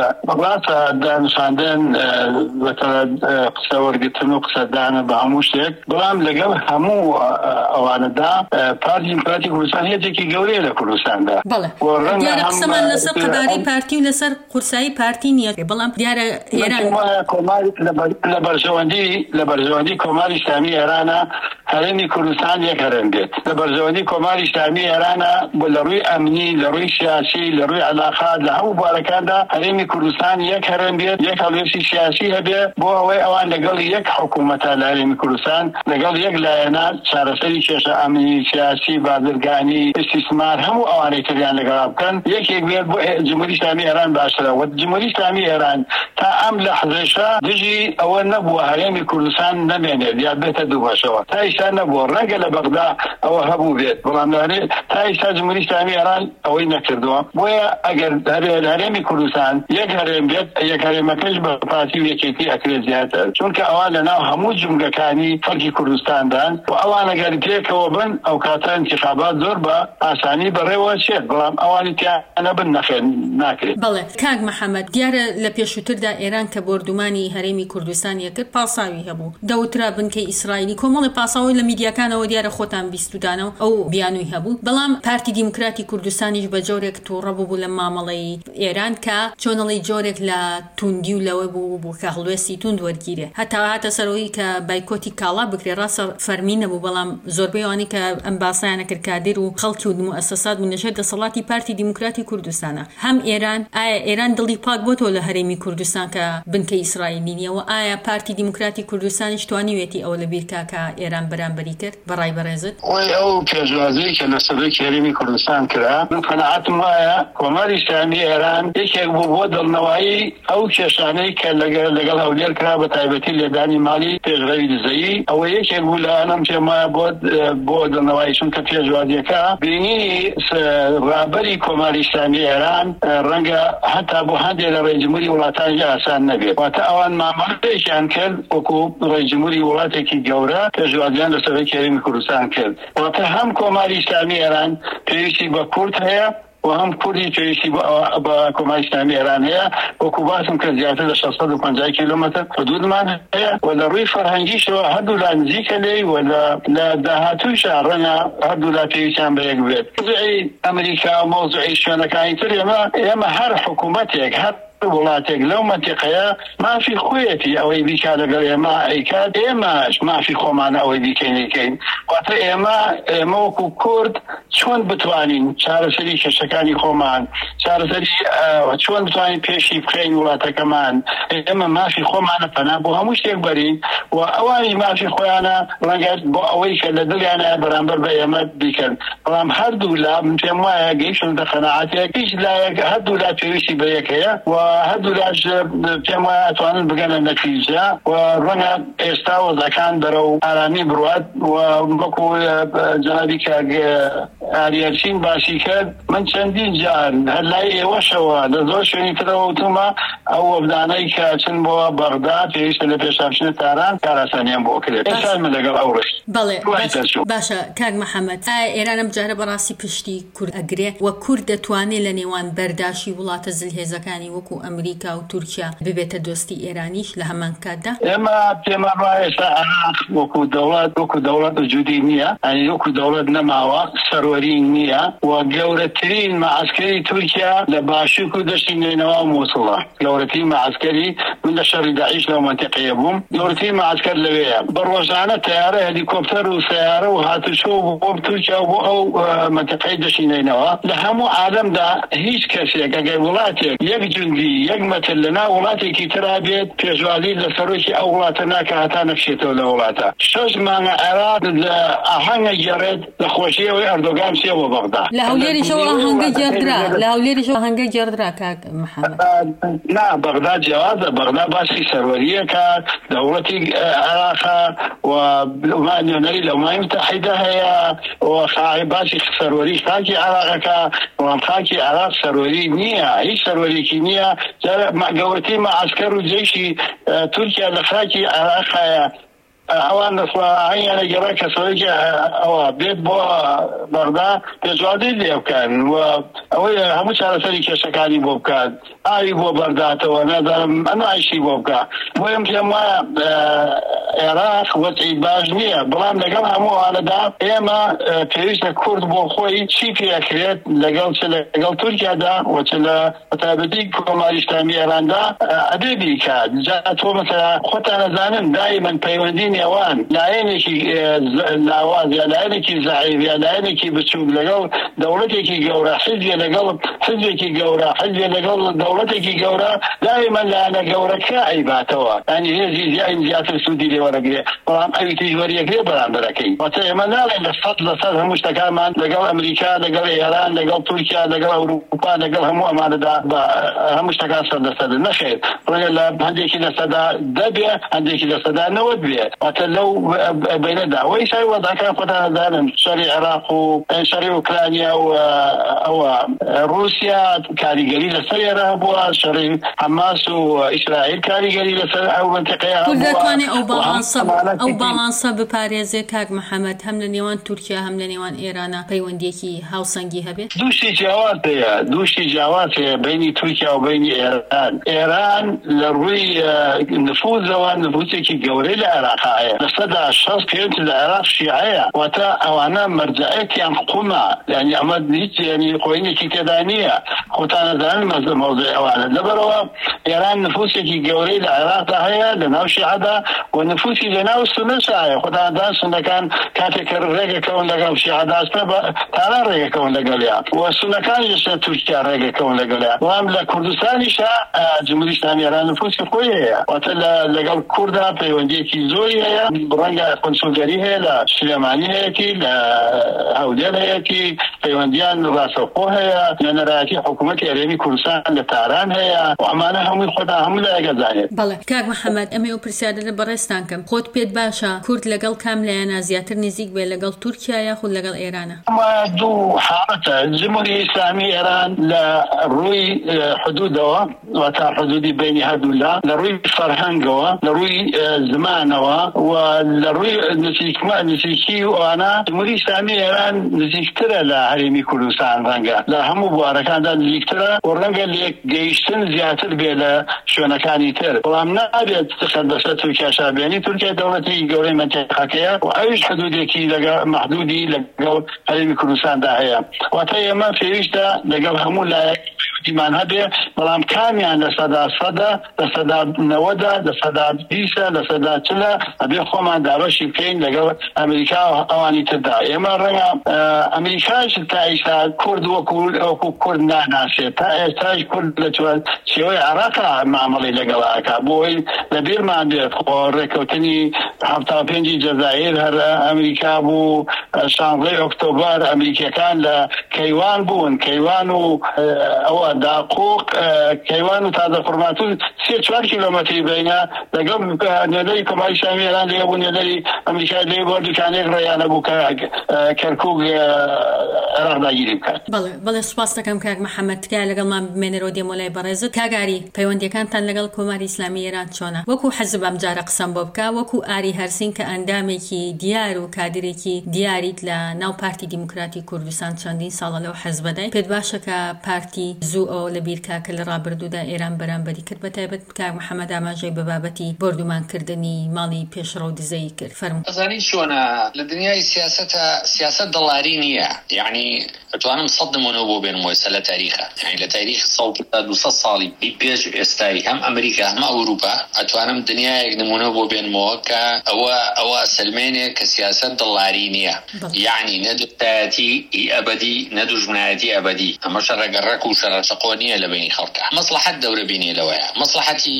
ڕاستە دانوستاندن قسە وەرگرتن و قسەدانە بە هەموو شتێک بەڵام لەگەڵ هەموو ئەوانەدا پارتی دیموکراتی کوردستان هێزێکی گەورەیە لە کوردستاندا بەڵێ دیارە قسەمان لەسەر قەداری پارتی و لەسەر قورسایی پارتی نییە بەڵام دیارە ئێران لە بەرژەوەندی لە بەرژەوەندی کۆماری ئیسلامی ئێرانە هەرێمی کوردستان یەک هەرێم بێت لە بەرژەوەندی کۆماری ئیسلامی ئێرانە بۆ لە ڕووی ئەمنی لە ڕووی سیاسی لە ڕووی علاقات لە هەموو بوارەکاندا هەرێمی کوردستان یەک هەرێم بێت یەک هەڵوێستی سیاسی هەبێ بۆ ئەوەی ئەوان لەگەڵ یەک حکوومەتە لە هەرێمی کوردستان لەگەڵ یەک لایەنە چارەسەری کێشە ئەمنی سیاسی بازرگانی استثمار هەموو ئەوانەی تریان لەگەڵا بکەن یەکێک بێت بۆ جمهوری ئیسلامی ئێران باشترە و جمهوری ئیسلامی ئێران تا ئەم لەحظەیشە دژی ئەوە نەبووە هەرێمی کوردستان نەمێنێت یا بێتە دوو باشەوە تا ئێستا نەبووە ڕەنگە لە بەغدا ئەوە هەبوو بێت بەڵام تا ئێستا جمهوری ئیسلامی ئێران ئەوەی نەکردووە بۆیە ئەگەر هەرێمی کوردستان یەک هەرێم بێت یەک هەرێمەکەش بە پارتی و یەکێتی ئەکرێت زیاتر چونکە ئەوان لەناو هەموو جومگەکانی خەڵکی کوردستاندان و ئەوان ئەگەر پێکەوە بن ئەو کاتە انتخابات زۆر بە ئاسانی بەڕێوە چێت بەڵام ئەوانی تیانە بن نەخێن ناکرێت. بەڵێ کاک محەممەد دیارە لە پێشووتردا ئێران کە بردومانی هەرێمی کوردستان یەکرد پاساوی هەبوو دەوترا بنکەی ئیسرائیلی کۆمەڵی پاساوی لە میدیاکانەوە دیارە خۆتان بیست بیستودانە ئەو بیانووی هەبوو. بەڵام پارتی دیموکراتی کوردستانیش بە جۆرێک تووڕە بوو لە مامەڵەی ئێران کە چۆنەڵی جۆرێک لە توندی و لەوەی بوو بوو کە هەڵوێستی توند وەرگیرێ، هەتا هاتە سەرەوەی کە بایکۆتی کاڵا بکرێ. ڕاستە فەرمی نەبوو، بەڵام زۆربەی ئەوانەی کە ئەم باسایانە کرد کادر و خەڵکی و موئەسەسات بوون لەژێر دەسەڵاتی پارتی دیموکراتی کوردستانە. هەم ئێران ئایا ئێران دڵی پاک بۆتەوە لە هەرێمی کوردستان کە بنکە ئیسرائیلی نییە و ئایا پارتی دیموکراتی کوردستانیش توانیوێتی ئەوە لە بیرکا کە ئێران بەرامبەری کرد بەڕای بەڕێزت؟ وای ئەو پێشوازەی کە لە سەرۆکی هەرێمی کوردستان کرا، من قەناعەتم وایە کۆماری ئیسلامی ئێران یەکێک بوو بۆ دڵنەوایی ئەو کێشانەی کە لەگەڵ هەولێر کرا بە تایبەتی لێدانی ماڵی پێشڕەوی دزەیی، ئەوە یەکێک بوو لە ئەنەم پێم وایە بۆ دڵنەوایی، چونکە پێشوازیەکە بینی ڕابەری کۆماری ئیسلامی ئێران ڕەنگە هەتا بۆ هەندێک لە ڕێجمهوری وڵاتانی ئاسان نەبێت. واتە ئەوان مامەڵەیەکیان کرد وەکو ڕێجمهوری وڵاتێکی گەورە پێشوازیان لە سەرۆکی هەرێمی کوردستان کرد. واتە هەم کۆماری ئیسلامی ئێران پێویستی بە کورد هەیە و هەم کوردی پێویستی بە کۆماری ئیسلامی ئێران هەیە. وەکو باسم کە زیاتر لە شەشسەد و پەنجا کیلۆمەتر حدودمان هەیە و لە ڕووی فەرهەنگیشەوە هەردوو لا نزیکە لێی و لە داهاتوویشە ڕەنگە هەردوو لا پێویستیان بە یەک بێت. مۆزوعی ئەمریکا و مۆزوعی شوێنەکانی تر ئێمە ئێمە هەر حکوومەتێک هەر وڵاتێک لەو منتیقەیە مافی خۆیەتی ئەوەی بیکا لەگەڵ ئێمە ئەیکات، ئێمەش مافی خۆمانە ئەوەی بیکەینەکەین. واتە ئێمە ئێمە وەکو کورد چۆن بتوانین چارەسەری کێشەکانی خۆمان، چارەسەری چۆن بتوانین پێشی بخەین وڵاتەکەمان، ئێمە مافی خۆمانە پەنا بۆ هەموو شتێک بەرین و ئەوانی مافی خۆیانە ڕەنگە بۆ ئەوەی کە لە دڵیانە بەرامبەر بە ئێمە بیکەن. بەڵام هەردوو لا من پێم وایە گەیشتن بە قەناعەتێک هیچ لایەک هەردوو لا پێویستی بە یەک هەیە و هەردوو لاش پێم وایە ئەتوانن بگەنە نەتیجە و ڕەنگە ئێستا وەزەکان بەرەو ئارامی بڕوات و وەکو جەنابی کاک ئاریەرچین باسی کرد، من چەندین جار هەر لای ئێوەشەوە لە زۆر شوێنی ترەوە وتومە ئەو وەفدانەی کە چن بۆ بەغدا پێویستە لە پێشاپشنە تاران کاراسانیان بۆ کرێت. ئێستا من لەگەڵ ئەو ڕشت. بەڵێ باشە کاک محەممەد، ئایا ئێرانە بجارە بەڕاستی پشتی کورد ئەگرێ و کورد دەتوانێت لە نێوان بەرداشی وڵاتە زلهێزەکانی وەکو ئەمریکا و تورکیا ببێتە دۆستی ئێرانیش لە هەمان کاتدا؟ ئێمە پێمان وایە ئێستا عێراق وەکو دەوڵەت وەکو دەوڵەت وجودی نییە، ئەنی وەکو دەوڵەت نەماوە، سەروەری نییە و گەورەترین مەعسکەری تورکیا لە باشوور و دەشتی نێنەوە موسڵە. گەورەترین مەعسکەری من لە شەڕی داعیش لەو مەنتیقەیە بووم، گەورەترین مەعسکەر لەوەیە. بە ڕۆژانە تەیارە هەلیکۆپتەر و سەیارە و هاتوچۆ بۆ تورکیا و بۆ ئەو مەنتیقەی دەشتی نێنەوە لە هەموو عالەمدا هیچ کەسێک ئەگەر وڵاتێک یەک جوندی یەک مەتر لەنا وڵاتێکی ترا بێت پێشوازی لە سەرۆکی ئەو وڵاتە ناکە هەتا نەفشێتەوە لە وڵاتە. شەش مانگە عێراق لە ئاهەنگە گێڕێت لە خۆشیەوەی ئەردۆگان چێوە بەغدا. لە هەولێریشەوە ئاهەنگە گێڕدرا لە هەولێریشەوە ئاهەنگە گێڕدرا کاک محەممەد. نا بەغدا جیازە، بەغدا باسی سەروەریەکە دەوڵەتی عێراقە و نوێنەری لە ئەمەی متحیدە هەیە و باسی سەروەری خاکی عێراقەکە، بەڵام خاکی عێراق سەروەری نییە، هیچ سەروەریەکی نییە. گەورەترین مەعسکەر و جێشی تورکیا لە خاکی عێراقەیە. ئەوان دەسڵاهەیانە گەڕا کەسەوەیکی ئەوە بێت بۆ بەغدا پێشوازی لێ بکەن و ئەوەی هەموو چارەسەری کێشەکانی بۆ بکات، ئاوی بۆ بەرداتەوە، نازانم ئەنایشی بۆ بکە. بۆیم پێم وایە عێراق وەزعی باش نییە، بەڵام لەگەڵ هەموو ئەوانەدا ئێمە پێویستە کورد بۆ خۆی چی پێکرێت لەگەڵ لەگەڵ تورکیادا و چ لە بەتایبەتی کۆماری ئیسلامی ئێراندا ئەبێ بیکات. جا تۆ مەسەلا خۆتان ئەزانن دایمەن پەیوەندی نێوان لایەنێکی لاواز یا لایەنێکی زەعیف یا لایەنێکی بچووک لەگەڵ دەوڵەتێکی گەورە، حیزبێ لەگەڵ حیزبێکی گەورە، حیزبێ لەگەڵ دەوڵەتێکی گەورە، دایمەن لایەنە گەورەکە ئەیباتەوە، یعنی هێزی زیاین زیاتر سوودی لێ وەرەگرێ، بەڵام ئەوی تریش وەریەگرێ بەرامبەرەکەی. واتە ئێمە ناڵێن لە سەد لە سەد هەموو شتەکانمان لەگەڵ ئەمریکا، لەگەڵ ئێران، لەگەڵ تورکیا، لەگەڵ ئەوروپا، لەگەڵ هەموو ئەمانەدا هەموو شتەکان سەردەسەدن. نەخێر، ڕەنگە لە هەندێکی لە سەدا دەبێ، هەندێکی لە سەدا نەوەت بێ. واتە لەو بینەدا وەی سای وەزەکان خۆتان دانن، شەڕی عێراق و شەڕی ئوکرانیا و ئەوە ڕوس روسيا كاريجري لسيرها بوا شري حماس وإسرائيل كاريجري لسيرها أو منطقة كل ذاتواني أو بالانصب أو بالانصب بباريزي كاك محمد هم لنيوان تركيا هم لنيوان إيران بيونديكي هاوسنجي هبه دوشي جواتي دوشي جواتي بين تركيا وبين إيران إيران لروي نفوذ ونفوذك جوري العراق لصدى الشخص كانت العراق شيعية وتا أوانا مرجعيك عن حكومة يعني أمد نيت يعني قويني كتدانية خوتانا زان موضوع أوانا لبروا إيران نفوذك جوري العراق هي لناو شيعة ونفوذي لناو السنة شيعية خوتانا دان سنة كان كاتك ريقا كون لقاو شيعة داسنا تانا ريقا كون لقاليا والسنة كان يشنا تركيا ريقا كون لقاليا وهم لكردستاني شا جمهوري إسلامي إيران نفوذ كوية وتلا لقاو كردا بيونديكي زوية برنجا قنصلجري هي لا سليماني هي كي لا هوديان هي كي بيونديان راسوقو هي لأن رأيتي حكومة إيراني كردستان لتاران هي وعمانا هم خدا هم لا يجزاين بله كاك محمد أمي وبرسيادة برستان كم خود بيت باشا كرد لقال كاملة أنا زياتر نزيق بي لقال تركيا ياخد لقال إيران ما دو حالة الجمهورية الإسلامية إيران لروي حدودها وتا حدودي بين هدولا لروي فرهنجوا لروي زمانوا ولروي نسيك ما نسيكي وأنا الجمهورية الإسلامية إيران نسيكترا لهرمي كردستان رنجا لا هم مباركان دا نسيكترا ورنجا اللي جيشتن زياتر بيلا شونا كاني تر ولامنا أبيت تخدس تركيا شابيني تركيا دولتي قولي منطقة كيا وأيش حدودي كي لقا محدودي لقا هرمي كردستان دا هي واتايا ما فيش دا لقا همون لا ديمان هبه بلام كاميان لصدا صدا لصدا نودا لصدا ديسا لصدا تلا أبي خوما دارشي كين لقا أمريكا أواني تدا إما رنا أمريكا شتايشا كرد وكل أو كرد ناسي تا تاج كرد لتوال شوي عراقة معملي لقا عكا بوي لبير ما عندي ركوتني حفظة بينجي جزائر هر أمريكا بو شانزي أكتوبر أمريكا كان لكيوان بون كيوانو أو دقوق كيوانو تازه فرماتو سي چوار كيلومتر بينها لقم نلي كما يشامي الان ليبون نلي أمريكا لي بردو كان يغريانا بو كركوك عراق دايري بكات بله بله سپاس دەکەم کاک محەممەد تکای لەگەڵمان بمێنەرەوە دێمۆلای بەڕێزت کاگاری پەیوەندیەکانتان لەگەڵ کۆماری ئیسلامی ئێران چۆنە وەکو حەزب ئەم جارە قسەم بۆ بکە وەکو ئاری هەرسین کە ئەندامێکی دیار و کادرێکی دیاریت لە ناو پارتی دیموکراتی کوردستان چەندین ساڵە لەو حەزبەدای پێت باشە کە پارتی زوو ئەو لە بیرکا کە لە ڕابردوودا ئێران بەرامبەری کرد بە تایبەت کاک محەممەد ئاماژەی بە بابەتی بردومانکردنی ماڵی پێشڕە و دزەی کرد فەرموو ئەزانی چۆنە لە دنیای سیاسەتە سیاسەت دڵاری نییە یعنی ئەتوانم سەد نمونە بۆ بێنم وەسە لە تاریخە یعنی لە تاریخ دووسەد ساڵی پێش ئێستای هەم ئەمریکا هەم ئەوروپا ئەتوانم دنیایەک نمونە بۆ بێنمەوە کە ئەوە ئەوە سلمێنێک کە سیاسەت دڵاری نییە یعنی نەدوتایەتی ئەبەدی نەدوژمنایەتی ئەبەدی ئەمە شەڕەگەڕەک و شەڕەچەقۆ نییە لە بینی خەڵکە مەسلحەت دەورە بینی لەوەیە مەسلحەتی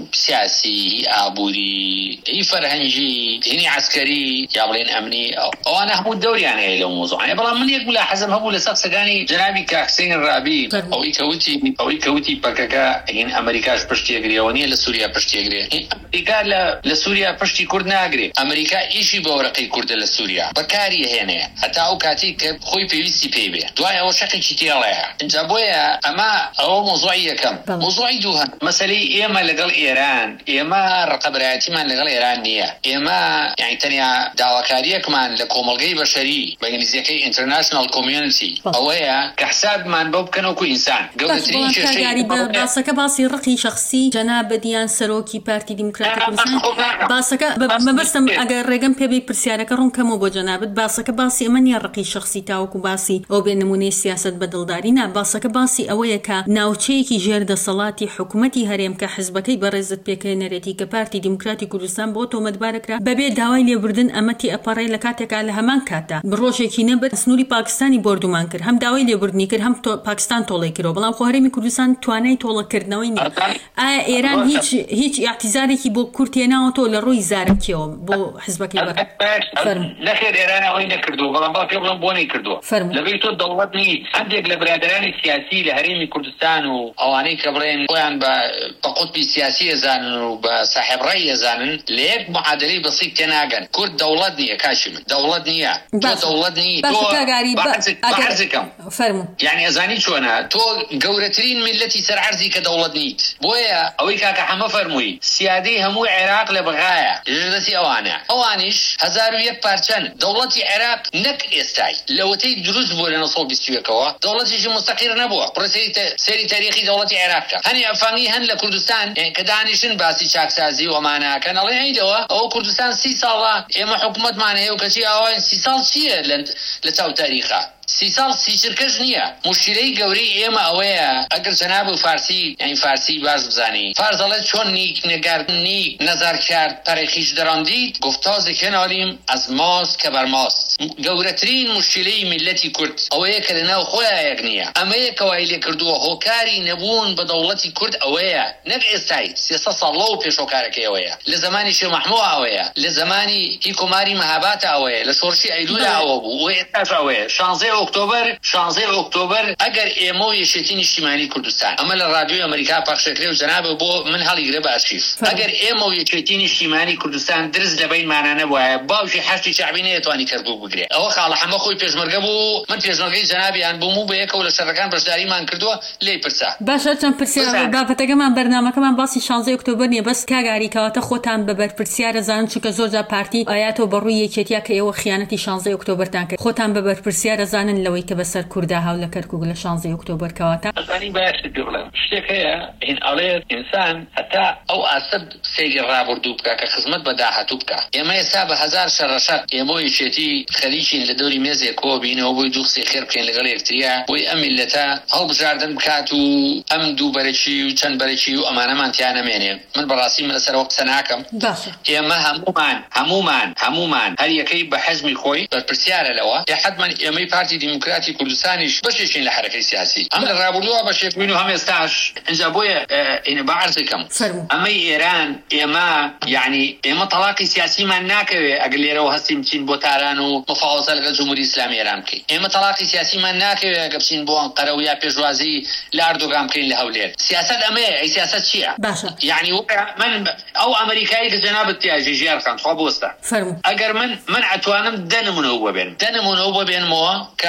سیاسی ئابووری هی فەرهەنگی هینی عسکەری یا بڵێن ئەمنی ئەوانە هەموو دەوریان هەیە لەو مۆزوعانە بەڵام من یەک بولا حەزم هەبوو لەسەر قسەکانی جەنابی کاک حوسێن ڕابی ئەوەی کەوتی ئەوەی کەوتی پەکەکە هین ئەمریکاش پشتیەگرێەوە نیە لە سووریا پشتیەگرێ ئەمریکا لە سووریا پشتی کورد ناگرێ ئەمریکا ئیشی بە وەرەقەی کوردە لە سووریا بەکاری هێنێ هەتا ئەو کاتی کە خۆی پێویستی پێی بێ دوای ئەوە شەقێکی تێڵەیە اینجا بۆیە ئەمە ئەوە مۆزوعی یەکەم مۆزوعی دووهەم مەسەلەی ئێمە لەگەڵ ئێران ئێمە ڕقەبەرایەتیمان لەگەڵ ئێران نییە ئێمە یعنی تەنیا داواکاریەکمان لە کۆمەڵگەی بەشەری بە ئینگلیزیەکەی ئینتەرناشنەل کۆمیونیتی ئەوەیە کە حسابمان بۆ بکەن وەکو ئینسان گەورەترین کێشەی باسەکە باسی ڕقی شەخسی جەناب بەدیان سەرۆکی پارتی دیموکراتی کوردستان باسەکە مەبەستم ئەگەر ڕێگەم پێ بێ پرسیارەکە ڕوونکەمەوە بۆ جەنابەت باسەکە باسی ئەمە نیە ڕقی شەخسی تاوەکو باسی ئەو بێ نمونەی سیاسەت بەدڵداری نا باسەکە باسی ئەوەیە کە ناوچەیەکی ژێردەسەڵاتی حکوومەتی هەرێم کە حزبەکەی بەڕێزت پێکەنەرێتی کە پارتی دیموکراتی کوردستان بۆ تۆمەتبارەکرا بەبێ داوای لێبوردن ئەمەتی ئەپەڕێ لە کاتێکا لە هەمان کاتە بڕۆژێکی نەبەر سنووری پاکستانی بردومان کرد هەم داوای لێبوردنی کرد هەم پاکستان تۆڵی کردەوە بەڵام خۆ هەرێمی کوردستان توانای تۆڵەکردنەوەی نیە ئایا ئێران هیچ هیچ اعتیزارێکی بۆ کورد هێناوەتەوە لە ڕووی زارەکیەوە بۆ حزبەکەی نەخێر ئێران ئەوەی نەکردووە بەڵام با پێ بڵێم بۆ نەیکردووە لەبەری تۆ دەوڵەت نیت هەندێک لە برادرانی سیاسی لە هەرێمی کوردستان و ئەوانەی کە بڵێن خۆیان بە قوتبی سیاسی ئەزانن و بە ساحێبڕەی ئەزانن لە یەک معادلەی بەسیط تێناگەن کورد دەوڵەت نییە کاشی من دەوڵەت نییە تۆ دەوڵەت نیت عرزكم فرمو يعني ازاني شونا تو قورترين ملتي سر عرزي كدولة نيت بويا اوي كاكا حما فرموي سيادي همو عراق لبغايا جلسي اوانع اوانيش هزار ويك بارچن دولتي عراق نك استاي لو تي دروز بولنا صوب بيستويكوا دولتي جي مستقر نبوه برسي سيري تاريخي دولتي عراق هني افاني هن لكردستان يعني كدانيشن باسي شاكسازي ومانا كان الله يعيدوا او كردستان سي صالة اما حكومت معنا هيو كشي اوان سي صال شيء لتاو تاريخها سی سال سی شرکش نیه مشکلی گوری اما اوه اگر جناب فارسی یعنی فارسی باز بزنی فرض الله چون نیک نگرد نیک نظر کرد تاریخیش دراندید گفتاز کناریم از ماست که بر ماست گورترین مشکلی ملتی کرد اوه کلنا خواه یکنیه اما یک وایلی کردو هوکاری نبون به دولتی کرد اوه نگ استاید سیاسا صلو پیشو کارکی اوه لزمانی محموه اوه لزمانی هیکوماری مهابات اوه لشورشی ایلول اوه بو اوه اتاش اوه شانزه اکتبر شانزه اکتبر اگر ایمو یشتین اجتماعی کردستان اما الرادیو امریکا پخش کرده و جناب بو من حالی گره باشیف اگر ایمو یشتین اجتماعی کردستان درز لبین معنی نبوده باوشی حشتی شعبی نیتوانی کردو بگیره او خاله همه خوی پیشمرگه بو من پیشمرگه جنابی ان بو مو به یک ول شرکان برداری من کردو لی پرسا باشه چون پرسیار بابتگه من برنامه که من باسی شانزه اکتبر نیه بس کاغاری که خودتان ببر پرسیار زن چون که زوجا پارتی آیاتو بروی یکیتیا که او خیانتی شانزه اکتبر تان که خودتان ببر پرسیار زن لوی که بسر کرده ها ولا کرکو ل شانزه اکتبر کواتا أنا باش تقول شتك هي إن عليه إنسان حتى أو أسد سير رابر دوبكا كخدمة بداها توبكا يما يساب هزار شرشات يمو يشتي خليش لدوري مزي كوبين أو بيدوخ سخير كين لغلي اكتريا وي أمي لتا هل بجاردن بكاتو أم دو بريشي وشن بريشي وأمانة ما انتيانا ميني من براسي من أسر وقت سناكم باشا يما همومان همومان همومان هل يكيب بحزمي خوي بالبرسيارة لوا يحد من يمي بارتي ديمقراطي كردستانيش بشيشين لحركة سياسي أما الرابردوها بشيك منو هم يستعش إنجا بويا إن بعرضكم أما إيران إما يعني إما طلاقي سياسي ما ناكوي أقل يرو هستي متين بوتاران ومفاوضة لغا جمهوري إسلامي إيران كي إما طلاقي سياسي ما ناكوي أقبسين بوان قرويا بيجوازي لأردوغان كين لهولير سياسات أما أي سياسات شيعة باشا يعني من أو أمريكاي كجناب التياجي جيرخان خوابوستا فرمو أقر من من عتوانم دن منوبة بين دن منوبة بين مو ك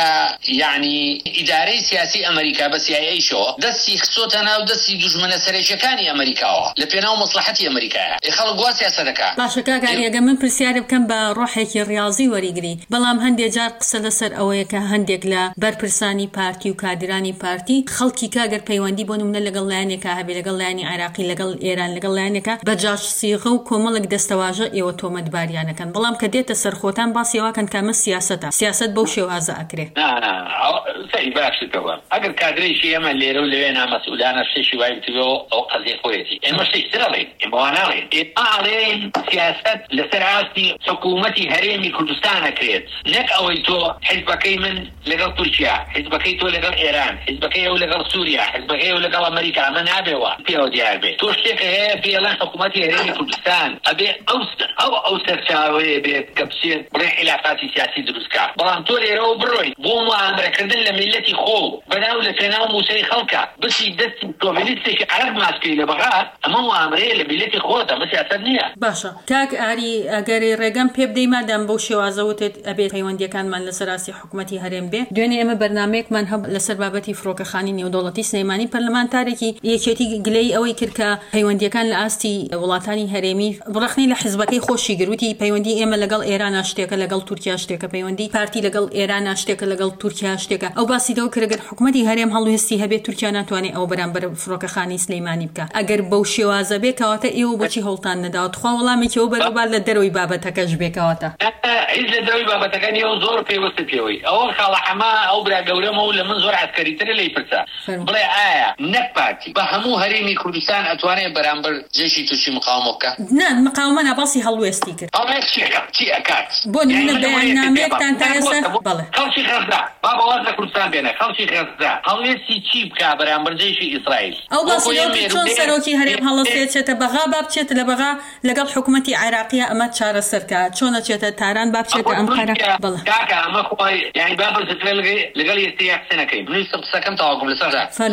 يعني إداري سياسي أمريكا بس هي أي شو دسي خصوتنا ودسي دجمنا سريشكاني أمريكا لبينا مصلحتي أمريكا يخلق واسياسة دكا باشا كاكا يا من برسيار بكم بروحك الرياضي وريقري بلام هندي جار قصة لسر أويك هنديك لا بربرساني بارتي وكادراني بارتي خلقي كاغر بيواندي بونو من لقل لاني كاهبي لقل لاني عراقي لقل إيران لقل لاني كا بجاش صيغة وكوملك دستواجه إيوتو مدباريانا كان بلام كديت سرخوتان باسي واكن كامل سياسة سياسة بوشي وازا أكري نا نا سي باش تقول أقل كادري شيء ما اللي رو لينا مسؤولان الشيء وايد تبو أو قضية خويتي إما شيء سرالين إما أنا لين إطارين سياسات لسرعتي حكومتي هريمي كردستان كريت نك أويتو حزبكي من لقل تركيا حزبكي تو لقل إيران حزبكي أو لقل سوريا حزبكي أو لقل أمريكا من أبيوا فيها دياربي توشتك هي في لان حكومتي هريمي كردستان أبي أوس أو أوسر شاوي بكبسين ريح علاقاتي سياسي دروسكا بلان تولي رو بروي بومو عمرا كردن لملتي خو بداولة تناو موسي خلقا بس يدسي كوفينيستي عرب ماسكي لبغات أما هو عمري لملتي خوتا بس يعتدنيها باشا كاك أري أجري رقم بيب دي مادام بوشي وعزوتت أبي هيوندي كان من لسراسي حكومتي هرم بي دوني أما برنامج من هب لسر بابتي فروك خانيني ودولتي سليماني برلمان تاريكي يكتي قلي أوي كركا هيوندي كان لأستي ولاتاني هرمي برخني لحزبكي خوشي قروتي هيوندي أما لقل إيران أشتيك لقل تركيا أشتيك هيوندي بارتي لقل إيران أشتيك لقل تركيا أشتيك أو باسي دو كرجر حكومتي هرم هلو هستي هبي تركيا ناتواني أو برانبر فروك خاني سليماني بكا أجر بوشي وعزبي كواتا إيو بوشي هولتان نداوت خوا والله ميكيو بربال للدروي بابتكش بكواتا إذا الدروي بابتكني يو زور في وسط فيوي أول خلا حما أو برا جورمه ولا من زور عسكري ترى لي فرصة بلا آية نكباتي بهمو هريمي كردستان أتواني برانبر جيشي تركي مقاومك نعم مقاومنا باصي هلو استيكر أما شيء شيء أكاد بون من برنامج تنتهي بله خلشي خزدا بابا وزن كردستان بينه خلشي خزدا هلو يسي تشيب كابرانبر جيشي إسرائيل أو باسي لو تشون سروكي هريم هلا سيت بغا باب تشت لبغا لقل حكومتي عراقية أما تشار السركة شون تشت تاران باب تشت أنقرة بله كاكا أما خوي يعني باب الستر لقل لقل يستيح سنة كيم نيسق سكم تواقم لسرعة فرمو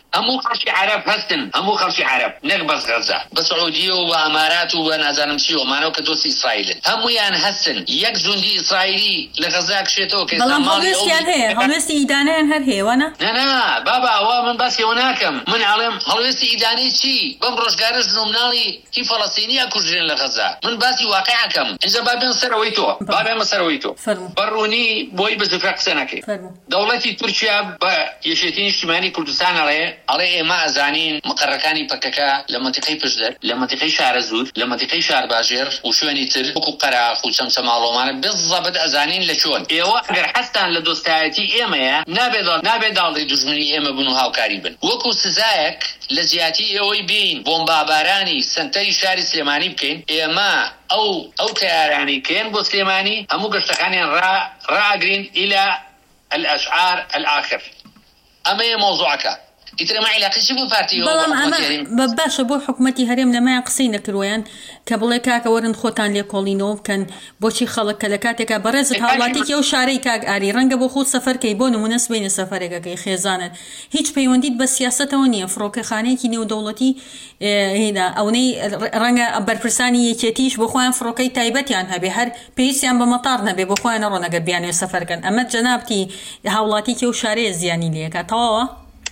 همو خلشي عرب هستن همو خلشي عرب نقبض غزة بسعودية وامارات ونازانم شيء ومانو كدوس اسرائيل همو يعني هستن يك جندي اسرائيلي لغزة كشيتو كيس بلام هلوستيان هي هلوستي ايدانيان هر هي وانا لا لا بابا هو من بس هناكم من علم هلوستي ايداني شي بمروش قارش نومنالي في فلسطينية كجرين لغزة من بس واقعكم اذا بابين سرويتو بابين سرويتو بروني بوي بزفاق سنكي دولتي تركيا يشيتين اجتماعي كردستان عليه عليه ما أزانين مقركاني بككا لمنطقة بجدر لمنطقة شعر زود لمنطقة شعر باجر وشواني تر وكو قراخ وشمس معلومان بالضبط أزانين لشون إيوا أقر حستان لدوستايتي إيما نابدال نابدال دجمني إيما بنوها وكاريبن وكو سزايك لزياتي إيوي بين بومبا باراني سنتري شاري سليماني بكين إيما أو أو تياراني كين بو سليماني همو قشتخاني را را أقرين إلى الأشعار الآخر أما موضوعك يترى معي لاقي شو بارتي بلام أما بباشا بو حكومتي هرم لما يقصينا كرويان كبلي كاك ورن خوتان لي كولينو كان بوشي خلق كلكاتك برزت هاولاتي يو شاري كاك آري رنگ بو خود سفر كي بون مناسبين سفرك كي خيزانا هيج بيونديد بس سياسته ونيه فروك خانه كي نيو دولتي هنا او ني رنگ برفرساني يكيتيش بو خوان فروكي تايبت يعني هبي هر بيسيان بمطارنا بي بو خوان رونا قبيان سفر كان اما جنابتي هاولاتي يو شاري زياني ليك توا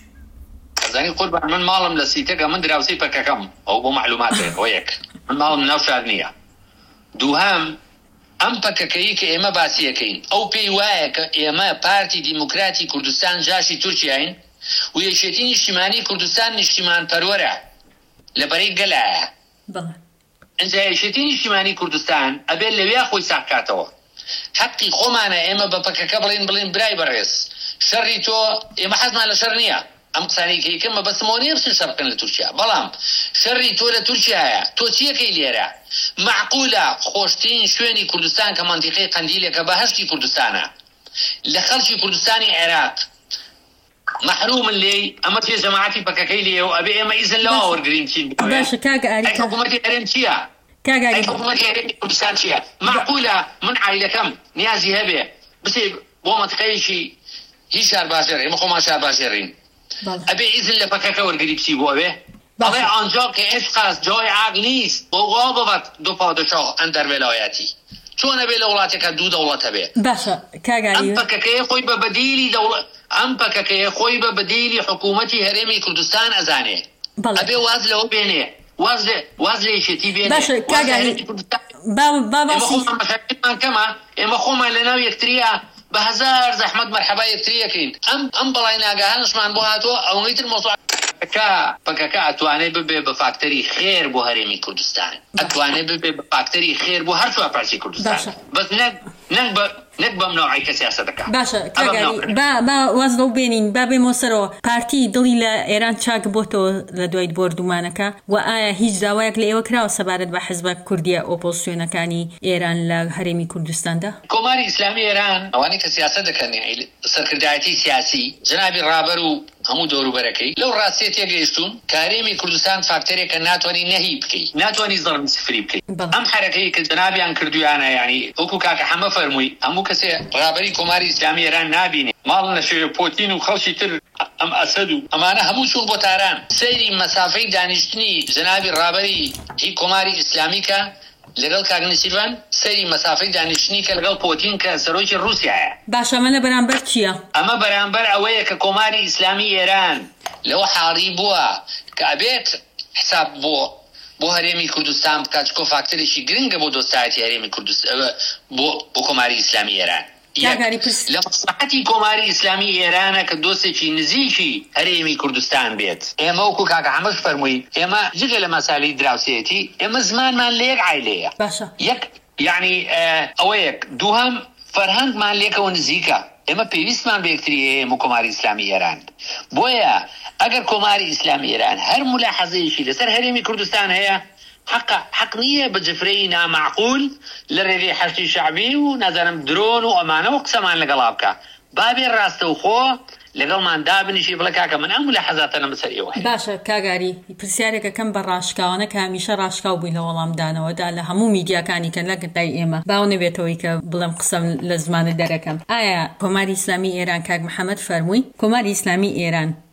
زاني قرب من مالم لسيتك من دراوسي بككم او بمعلوماته وياك من مالم نوشارنيه دوهام ام بككيك اما باسيكين او بيواك اما بارتي ديمقراطي كردستان جاشي تركيا ويشتين اجتماعي كردستان اجتماع برورع لبري قلعه بله انت يشتين اجتماعي كردستان ابي لو ياخذ ساكاتو حقي قومانا اما بككبلين بلين براي بريس شريتو اما حزنا على شرنيه ام قساني كي كما بس مونيرش شرقا لتركيا بلام شري تولى تركيا توتيه كي ليرا معقوله خوشتين شويني كردستان كمنطقه قنديله كبهشتي كردستان لخلشي كردستاني عراق محروم اللي اما في جماعتي بكاكي لي وابي اما اذن لا اور جرين تشين باش كاغا اريكا حكومتي ارنتيا كاغا حكومتي كردستان شيا معقوله من عائله كم نيازي هبه بس بو منطقه شي هي شهر باشر ما خو شهر باشرين ابي اذن لبكاكا ورقريب سيبو ابي ابي آنجا که عشق است جای عقل نیست بوقا بود دو پادشاه اندر ولایتی چون ابي لولاتك دو دولت ابي باشا كاغاري ام بكاكا خوي بديلي دولة ام بكاكا خوي بديلي حكومتي هرمي كردستان ازانه ابي وازله بينه وازله وازله شتي بينه باشا كاغاري بابا بابا سي كما اما خوما لنا يكتريا بهزار زحمت مرحبا يكتريكين ام ام بلاينا قاهنش مان بوهاتو او نيت الموضوع كا بكاكا اتواني ببي بفاكتوري خير بو هرمي كردستان اتواني ببي بفاكتوري خير بو هر شو بارتي كردستان بس نك نك نكبم نوعي كسياستك باشا كاغاري با با وازلو بينين بابي موسرو بارتي دليل ايران تشاك بوتو لدويد بوردومانكا وايا هيج داواك ليو كراو سبارت بحزب كرديا اوبوزيشن كاني ايران لهرمي كردستان ده كوماري اسلامي ايران اواني كسياستك يعني سركردايتي سياسي جنابي رابرو همو دورو بركي لو راسيت يجيستون كاريمي كردستان فاكتوري كناتوني نهي بكي ناتوني ظلم سفري بكي ام حركي كجنابي ان كرديانا يعني اوكو كاك حما فرموي همو كسي رابري كوماري اسلامي ايران نابيني مالنا شي بوتين وخلشي تر ام اسدو اما انا همو شون بوتاران سيري مسافه دانشتني جنابي رابري هي كوماري اسلاميكا لقل كاغنيسيفان سيري مسافه دانشتني كلقل بوتين كسروج روسيا باشا من برانبر تشيا اما برانبر اويه ككوماري اسلامي ايران لو حاربوا كابيت حساب بو بو هرمي كردستان كاتشكو فاكتوري شي جرينج بو دوستايتي هرمي كردستان بو بو كوماري اسلامي ايران لمصلحتي كوماري اسلامي ايران كدوسي شي نزيشي هرمي كردستان بيت اما وكو كاكا حمش فرموي اما جيجا مسالي دراوسيتي اما زمان ما ليك عائليه باشا يك يعني آه اويك دوهم فرهنگ مان ليك ونزيكا اما بيويست مان بيكتري مو كوماري اسلامي ايران بويا اگر كوماري اسلامي ايران هر ملاحظه شي لسر هرمي كردستان هي حق حقنيه بجفرينا معقول للريدي حشتي شعبي ونظرم درون وامانه وقسمان لقلابك بابي الراس وخو لقل ما ندابني شي بلكاك من ام ملاحظات انا مسريه واحد باشا كاغاري برسيارك كم براشكا وانا كاميشه راشكا وبيلا والله دانا ودا له همو ميديا كاني كان لك دايما باوني بيتويك بلم قسم لزمان دركم ايا كوماري اسلامي ايران كاغ محمد فرموي كوماري اسلامي ايران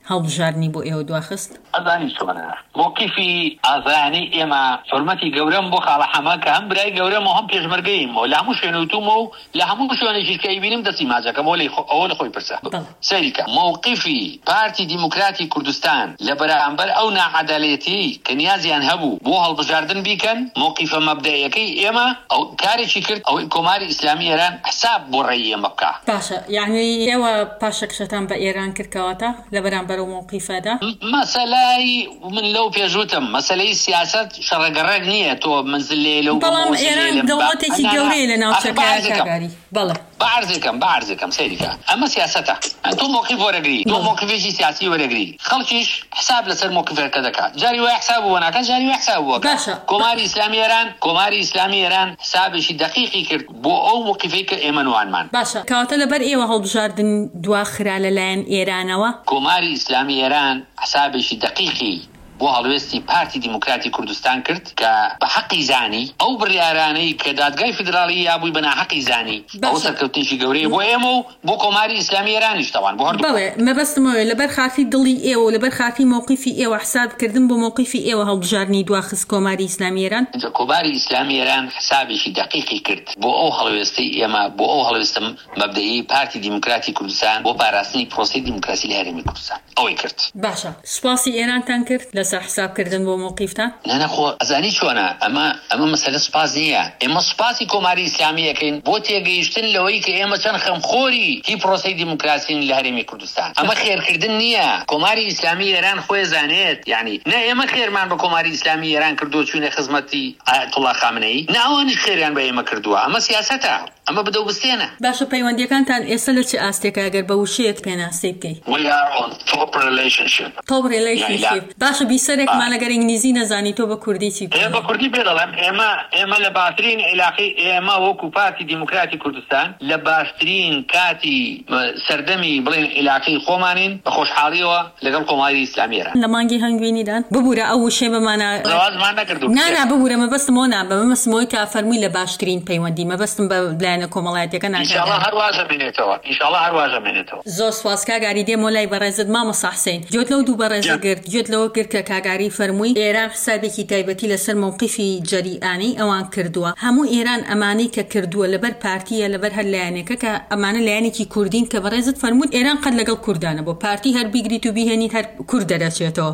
هەڵبژاردننی بۆ ئێوە دواخست؟ ئەزانی چۆنە موقیفی ئازانی ئێمە حرمەتی گەورەم بۆ خاڵە حەماکە هەم برای گەورەم و هەم پێشمەرگەیمەوە لە هەموو شوێنوتومە و لە هەموو شوێنێکی کە بینیم دەستی ماجەکەم ئەوە لە خۆی پرسە سەریکە موقیفی پارتی دیموکراتی کوردستان لە بەرامبەر ئەو ناعەدالەتی کە نیازیان هەبوو بۆ هەڵبژاردن بیکەن موقیفە مەبدەیەکەی ئێمە ئەو کارێکی کرد ئەوەی کۆماری ئیسلامی ئێران حساب بۆ ڕێی ئێمە بکە. باشە یعنی ئێوە پاشەکشتان بە ئێران کردکەواتە لە بەرامبەر و موقیفەدا مەسەلای من لەو پێشوتم مەسەلەی سیاست شەڕەگەڕێک نییە تۆ منزل لێ لەو بەڵام ئێران دەوڵەتێکی گەورەیە لە ناوچەکە کاگاری بەڵێ بەعرزێکم بەعرزێکم سەیریکە ئەمە سیاسەتە تۆ موقیف وەرەگری تۆ موقیفێکی سیاسی وەرەگری خەڵکیش حساب لەسەر موقیفەکە دەکات جاری وای حساب بۆ ناکات جاری وای حساب بۆ کۆماری ئیسلامی ئێران کۆماری ئیسلامی ئێران حسابێکی دقیقی کرد بۆ ئەو موقیفەی کە ئێمە نوانمان باشە کەواتە لەبەر ئێوە هەڵبژاردن دواخرا لەلایەن ئێرانەوە کۆماری ئیسلامی ئێران حسابێکی دقیقی بۆ هەڵوێستی پارتی دیموکراتی کوردستان کرد کە بە حەقی زانی ئەو بڕیارانەی کە دادگای فیدراڵی یابووی بە ناحەقی زانی ئەو سەرکەوتنیشی گەورەیە بۆ ئێمە و بۆ کۆماری ئیسلامی ئێرانیش تەوان بۆ هەردوو بەڵێ مەبەستمەوە لەبەر خاتی دڵی ئێوە و لەبەر خاتی موقیفی ئێوە حسابکردن بۆ موقیفی ئێوە هەڵبژاردنی دواخست کۆماری ئیسلامی ئێران کۆماری ئیسلامی ئێران حسابێکی دقیقی کرد بۆ ئەو هەڵوێستەی ئێمە بۆ ئەو هەڵوێستە مەبدەیی پارتی دیموکراتی کوردستان بۆ پاراستنی پرۆسەی دیموکراسی لە هەرێمی کوردستان ئەوەی کرد. باشە سوپاسی ئێرانتان کرد لەسەر حسابکردن بۆ موقیفتان نەنەخۆ ئەزانی چۆنە ئەمە ئەمە مەسەلە سوپاس نییە ئێمە سوپاسی کۆماری ئیسلامیەکەین بۆ تێگەیشتن لەوەی کە ئێمە چەند خەمخۆری هی پرۆسەی دیموکراسین لە هەرێمی کوردستان ئەمە خێرکردن نییە کۆماری ئیسلامی ئێران خۆی زانێت یعنی نە ئێمە خێرمان بە کۆماری ئیسلامی ئێران کردو چوونە خزمەتی ئایەتوڵا خامنەی نە ئەوانیش خێریان بە ئێمە کردووە ئەمە سیاسەتە ئەمە بدەو بستێنە. باشە پەیوەندیەکانتان ئێستا لە چه ئاستێکە ئەگەر بە وشەیەک پێناسی بکەیت top relationship باشە بیسەرێکمان لەگەر ئینگلیزی نەزانی تۆ بە کوردی چی بە کوردی بێدەڵێم ئێمە ئێمە لە باشترین عێلاقی ئێمە وەکو پارتی دیموکراتی کوردستان لە باشترین کاتی سەردەمی بڵێن عێلاقی خۆمانین بە خۆشحاڵیەوە لەگەڵ کۆماری ئیسلامی ئێران لە مانگی هەنگوێنیدان ببوورە ئەو وشەی بەمانە ڕازمان نەکردو نانا ببوورە مەبەستمەوە نا بە مەبەستمەوەی کە فەرمووی لە باشترین پەیوەندی مەبەستم بە لایەنە کۆمەڵایەتەکە ناکات ئینشاءالله هەروازە بینێتەوە ئینشاءالله هەروازە بینێتەوە زۆر سوپاس کاگاری دێمەوە لای بەڕێزت مامۆستا حوسێن گوێت لەو دوو بەڕێزە گرت گوێت لەوە گرت کە کاگاری فەرمووی ئێران حسابێکی تایبەتی لەسەر موقیفی جەریئانی ئەوان کردووە هەموو ئێران ئەمانەی کە کردووە لەبەر پارتیە لەبەر هەر لایەنێکە کە ئەمانە لایەنێکی کوردین کە بەڕێزت فەرمووت ئێران قەت لەگەڵ کوردانە بۆ پارتی هەر بیگریت و بیهێنیت هەر کورد دەرەچێتەوە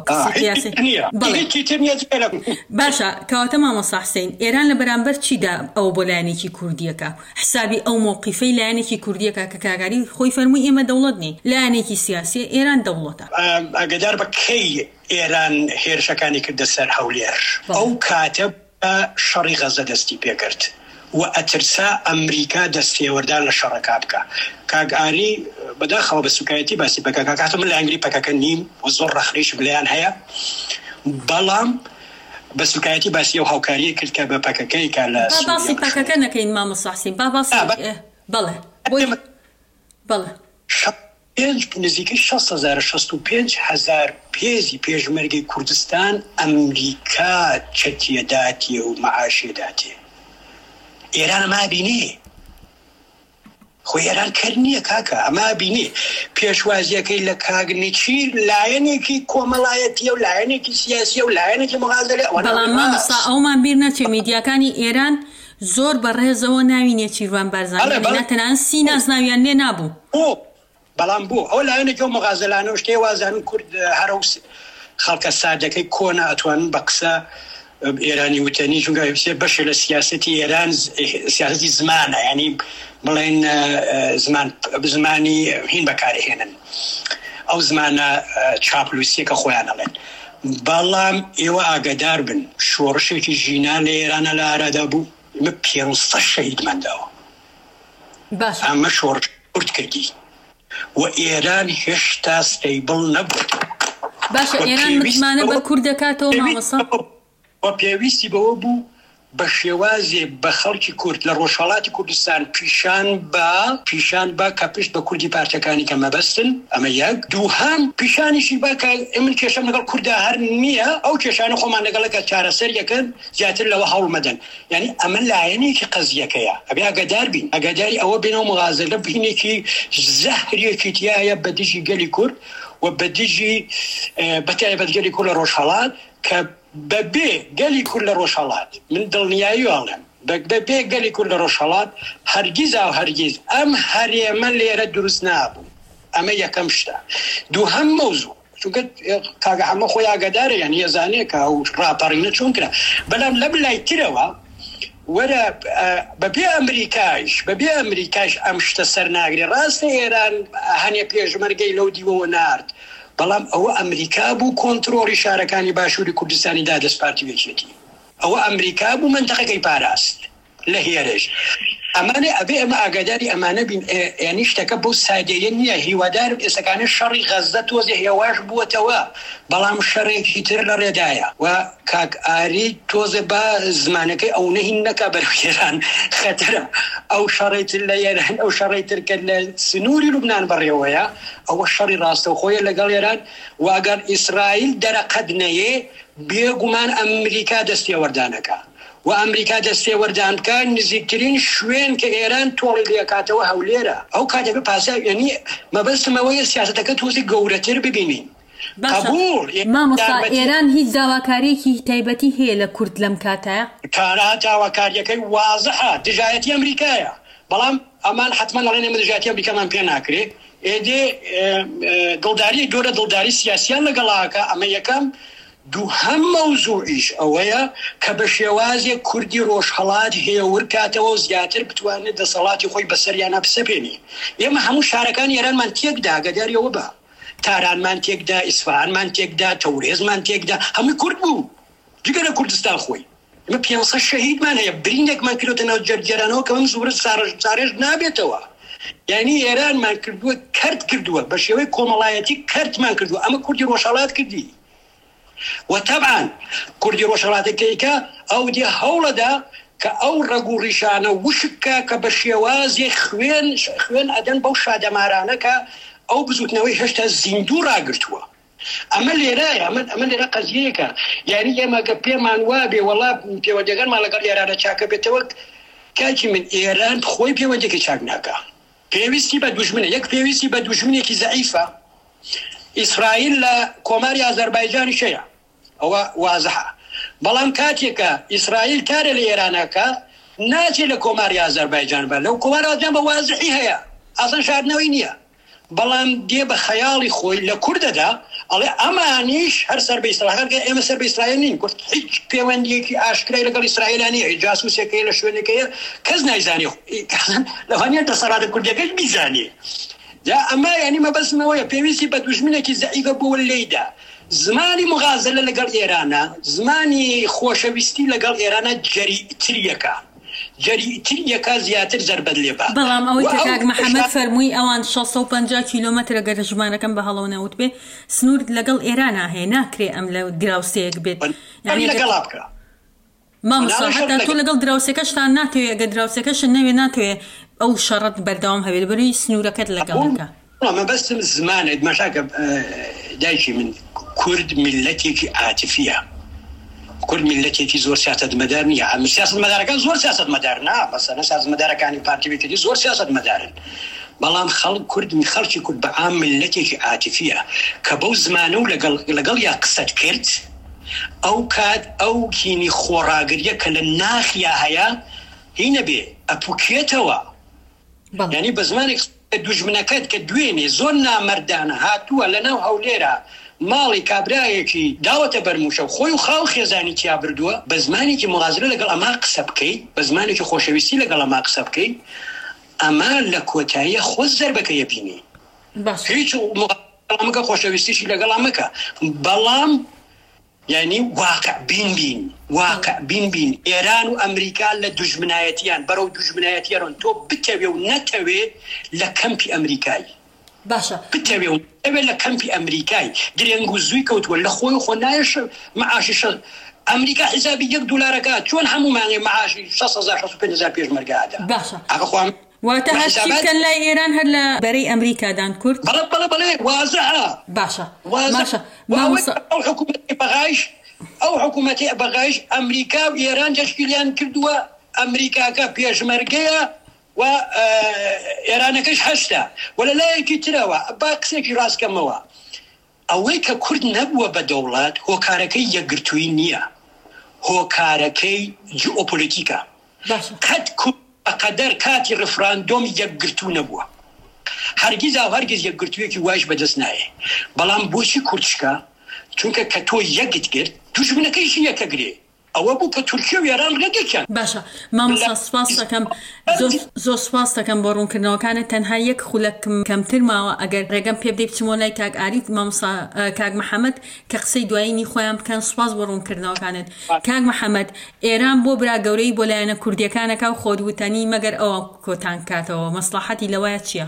باشە کەواتە مامۆستا حوسێن ئێران لە بەرامبەر چیدا ئەو بۆ لایەنێکی کوردیەکە حسابی ئەو موقیفەی لایەنێکی کوردیەکە کە کاگاری خۆی فەرمووی ئێمە دەوڵەت نین لایەنێکی سیاسی ئێران دەوڵەتە ئەگەدار بە کەی ئێران هێرشەکانی کردە سەر هەولێر ئەو کاتە شەڕی غەزە دەستی پێکرد و ئەترسا ئەمریکا دەستێوەردان لە شەڕەکە بکە کاگاری بەداخەوە بە سوکایەتی باسی بکە کاتە من لە ئەنگلی پەکەکە نیم و زۆر ڕەخنەیش بلیان هەیە بەڵام بە سوکایەتی باسی ئەو هاوکاریە کرد کە بە پەکەکەی کە لە باسی پەکەکە نەکەین مامۆستا حوسێن با باسی بەڵێ بەڵێ نزیکەی شەست هەزار شەست و پێنج هەزار پێزی پێشمەرگەی کوردستان ئەمریکا چەتیەداتێ و مەعاشێداتێ ئێران ئەما بینێ خۆی ئێران کرد نییە کاکە ئەما بینێ پێشوازیەکەی لە کاگنیچی لایەنێکی کۆمەڵایەتیە و لایەنێکی سیاسیە و لایەنێکی مغازلێ بەڵام مامۆستا ئەومان بیر نەچێ میدیاکانی ئێران زۆر بەڕێزەوە ناوینێ چیروان بارزانانی نەتەنان سی نازناویان لێ نابوو بەڵام بوو ئەو لایەنێکی ئەو مغازلانە و شتێ وازانن کورد هەرە خەڵکە سادەکەی کۆنا ئەتوانن بە قسە ئێرانی وتەنی چونکە بەشە لە سیاسەتی ئێران سیاسەتی زمانە ینی بڵێن زمانی هین بەکارهێنن ئەو زمانە چاپلوسیەکە خۆیان ئەڵێن بەڵام ئێوە ئاگادار بن شۆڕشێکی ژینان لە ئێرانە لە ئارادا بوو ئمە پێنجسەد شەهیدمانداوە ئەمە شۆڕش کورد کردی و ئێران هێشتا ستەیبڵ نەبوو باشە ئێران متمانە بە کوورد دەکاتەوە مامۆستا و پێویستی بەوە بوو بە شێوازێ بە خەڵکی کورد لە ڕۆژهەڵاتی کوردستان پیشان بە پیشان بە کە پشت بە کوردی پارچەکانی کە مەبەستن ئەمە یەک. دووهەم پیشانیشی بە کە من کێشەم لەگەڵ کووردا هەر نییە، ئەو کێشانە خۆمان لەگەڵەکە چارەسەر یەکەن زیاتر لەوە هەوڵ مەدەن. یعنی ئەمە لایەنێکی قەزیەکەیە، ئەبێ ئاگادار بین، ئاگاداری ئەوە بێنەوە مغازلە بینێکی زەهرێکی تایە بە دژی گەلی کورد و بە دژی بەتایبەت گەلی کورد لە ڕۆژهەڵات کە بەبێ گەلی کورد لە ڕۆژهەڵات من دڵنیایی واڵێم بەبێ گەلی کورد لە ڕۆژهەڵات هەرگیز ئاو هەرگیز ئەم هەرێمە لێرە دروست نابوو. ئەمە یەکەم شتە. دووهەم مەوزوع چونکە کاگە هەمە خۆی ئاگادارە، یعنی ێزانێ کە ئەو ڕاپەڕینە چۆن کرا، بەڵام لە بلای ترەوە وەرە بەبێ ئەمریکایش بەبێ ئەمریکایش ئەم شتە سەرناگرێ. ڕاستە ئێران هەنێ پێشمەرگەی لەو دیوەوە نارد، بەڵام ئەوە ئەمریکا بوو کۆنتڕۆڵی شارەکانی باشووری کوردستانی دا دەستپارتی وێچێتی، ئەوە ئەمریکا بوو منتەقەکەی پاراست لە هێرش. ئەمانە ئەبێ ئەمە ئاگاداری ئەمانە بین، یعنی شتەکە بۆ سادەیە نییە. هیوادارم ئێستەکانە شەڕی غەزە تۆزێ هێواش بووەتەوە، بەڵام شەڕێکی تر لە ڕێدایە و کاک ئاری تۆزە بە زمانەکەی ئەو نەهین نەکا بەرەو ئێران خەتەرە. ئەو شەڕێتر لە ئێران ئەو شەڕێتر کە لە سنووری لوبنان بەڕێوەیە، ئەوە شەڕی ڕاستەوخۆیە لەگەڵ ئێران. واگەر ئیسرائیل دەرەقەت نەیە بێگومان ئەمریکا دەستی وەردانەکە و ئەمریکا دەستێ وەردانکە نزیکترین شوێن کە ئێران تۆڵی لێکاتەوە هەولێرە. ئەو کاتەکە پاسا یعنی مەبەستمەوەیە سیاسەتەکە تۆزی گەورەتر ببینین. مامۆستا ئێران هیچ داواکاریەکی تایبەتی هەیە لە کورد لەم کاتەیە؟ کارا داواکاریەکەی وازەحە، دژایەتی ئەمریکایە، بەڵام ئەمان حتمما لەڵێن ئێمە دژایەتی ئەمریکامان پێ ناکرێ. ئێدێ دڵداری گەورە دڵداری سیاسیان لەگەڵاکە. ئەمە یەکەم. دووهەم مەوزوعیش ئەوەیە کە بە شێوازێ کوردی ڕۆژهەڵات هێور کاتەوە و زیاتر بتوانێت دەسەڵاتی خۆی بەسەریانە بسەپێنی. ئێمە هەموو شارەکانی ئێرانمان تێکدا، ئاگاداریەوە بە تارانمان تێکدا، ئیسفەهانمان تێکدا، تەورێزمان تێکدا، هەمووی کورد بوو جگە لە کوردستان خۆی. ئێمە پێنج سەد شەهیدمان هەیە، برینێکمان کردوتە ناو جەرگێرانەوە کە ئەم زوورە چارەش نابێتەوە. یعنی ئێرانمان کردووە کەرت کردووە، بە شێوەی کۆمەڵایەتی کەرتمان کردووە. ئەمە کوردی ڕۆژهەڵات کردی. وطبعا کوردی ڕۆژهەڵاتەکەیکە ئەو دی هەوڵەدا کە ئەو ڕەگوو ڕیشانە وشکە کە بە شێوازێ خوێن خوێن ئەدەن بەو شادەمارانەکە ئەو بزوتنەوەی هێشتا زیندوو ڕاگرتووە. ئەمە لێرایە، ئەمە لێرە قەزیەیەکە. یعنی ئێمەگە پێمان وابێ وەڵا پەیوەندیەکانمان لەگەڵ ئێرانە چاکە بێتەوە، کاکی من ئێران خۆی پەیوەندیەکی چاک ناکە، پێویستی بە دوژمنە. یەک پێویستی بە دوژمنێکی زەعیفە. ئیسرائیل لە کۆماری ئازەربایجانی شەیە، ئەوە وازەحە، بەڵام کاتێکە ئیسرائیل کارە لە ئێرانەکە ناچێت لە کۆماری ئازەربایجان بە لەو کۆماری ئازەربایجان بە وازحی هەیە، ئاسان شاردنەوەی نییە، بەڵام دێ بە خەیاڵی خۆی لە کوردەدا ئەڵێ ئەمانیش هەر سەر بە ئیسرائیل، ئێمە سەر بە ئیسرائیل نین. کورد هیچ پەیوەندیەکی ئاشکرای لەگەڵ ئیسرائیلانی هەیە، جاسووسێکەیە لە شوێنێکەیە کەس نایزانێ، لەوانەیە دەسەڵاتە کوردەکەش بیزانێ. جا ئەمە یعنی مەبەستمەوەیە پێویستی بە دوژمنێکی زەعیفە بۆ لێیدا. زمانی مغازلە لەگەڵ ئێرانە، زمانی خۆشەویستی لەگەڵ ئێرانە جەریئتریەکە جەریئتریەکە زیاتر زەربەت لێبە. بەڵام ئەوەی کە کاک محەممەد فەرمووی ئەوان شەش سەد و پەنجا کیلۆمەترە گەرە ژمارەکەم بە هەڵەوە نەوت بێ سنوور لەگەڵ ئێرانە هەیە، ناکرێ ئەم لە دراوسەیەک بێت. یعنی لەگەڵا بکە مامۆستا هەتا تۆ لەگەڵ دراوسەکەشتان ناتوێت، ئەگە دراوسەکەش نەوێ ناتوێت ئەو شەڕەت بەردەوام هەبێت بەروی سنوورەکەت لەگەڵەکە. ئەمە بەستم زمانێت مەشاکە دایکی من کورد میلەتێکی عاتیفیە، کورد میلەتێکی زۆر سیاسەتمەدار نییە. سیاسەتمەدارەکان زۆر سیاسەتمەدارن، مەسەلەن سیاسەتمەدارەکانی پارتیەکەی زۆر سیاسەتمەدارن، بەڵام خەڵک کورد خەڵکی کورد بە عام میلەتێکی عاتیفیە کە بەو زمانە و لەگەڵ یا قسەت کرد ئەو کات ئەو کینی خۆڕاگریە کە لە ناخیا هەیە هی نەبێ ئەپوکێتەوە. یعنی بە زمانێک دوژمنەکەت کە دوێنێ زۆر نامەردانە هاتووە لەناو هەولێرە ماڵی کابرایەکی داوەتە بەرموشە و خۆی و خاو خێزانی تیا بردووە، بە زمانێکی مغازرە لەگەڵ ئەما قسە بکەیت، بە زمانێکی خۆشەویستی لەگەڵ ئەما قسە بکەیت، ئەما لە کۆتاییە خۆت زەربەکەیە بینی. هیچ مغازرەمەکە خۆشەویستیشی لەگەڵ ئەمەکە، بەڵام یعنی واقع بین بین واقع بین بین ئێران و ئەمریکا لە دوژمنایەتیان بەرەو دوژمنایەتیان تۆ بتەوێ و نەتەوێ لە کەمپی ئەمریکای باشە بتەوێ و نەتەوێ لە کەمپی ئەمریکای درێنگ و زووی کەوتووە لە خۆی خۆ نایەش مەعاشی ئەمریکا حسابی یەک دولارەکە چۆن هەموو مانگێ معاشی شەش هەزار شەش و پێنج هەزار پێشمەرگەدا باشە ئاخوام واتە هەرچی بکەن لای ئێران هەر لە بەرەی ئەمریکادان کورد بەڵێ بەڵێ بەڵێ وازەها باشە باشە ئەو حکوومەتی بەغایش ئەو حکوومەتی بەغایش ئەمریکا و ئێران جەشکیلیان کردووە ئەمریکاکە پێشمەرگەیە و ئێرانەکەش هەشتا و لە لایەکی ترەوە با قسێکی ڕاستکەمەوە ئەوەی کە کورد نەبووە بە دەوڵات هۆکارەکەی یەکگرتووی نییە هۆکارەکەی جیئۆپۆلیتیکە قەت بەقەدەر کاتی ڕفراندۆم یەکگرتوو نەبووە هەرگیز ئەو هەرگیز یەکگرتوویەکی وایش بەدەست نایە بەڵام بۆچی کوردشکە چونکە کە تۆ یەکت کرد دوژمنەکەیشی یەکەگرێ ئەوە بوو کە تورکیە و ئێران ڕێگەکەن باشە مامۆستا سوپاس دەکەم زۆر سوپاس دەکەم بۆ ڕوونکردنەوەکانت تەنها یەک خولەکم کەمتر ماوە ئەگەر ڕێگەم پێ بدەیت بچمەوە لای کاک ئاریت مامۆستا کاک محەممەد کە قسەی دوایینی خۆیان بکەن سوپاس بۆ ڕوونکردنەوەکانت کاک محەممەد ئێران بۆ برا گەورەی بۆ لایەنە کوردیەکانەکە و خۆدوتنی مەگەر ئەوە کۆتان کاتەوە مەسلحەتی لەوایە چییە؟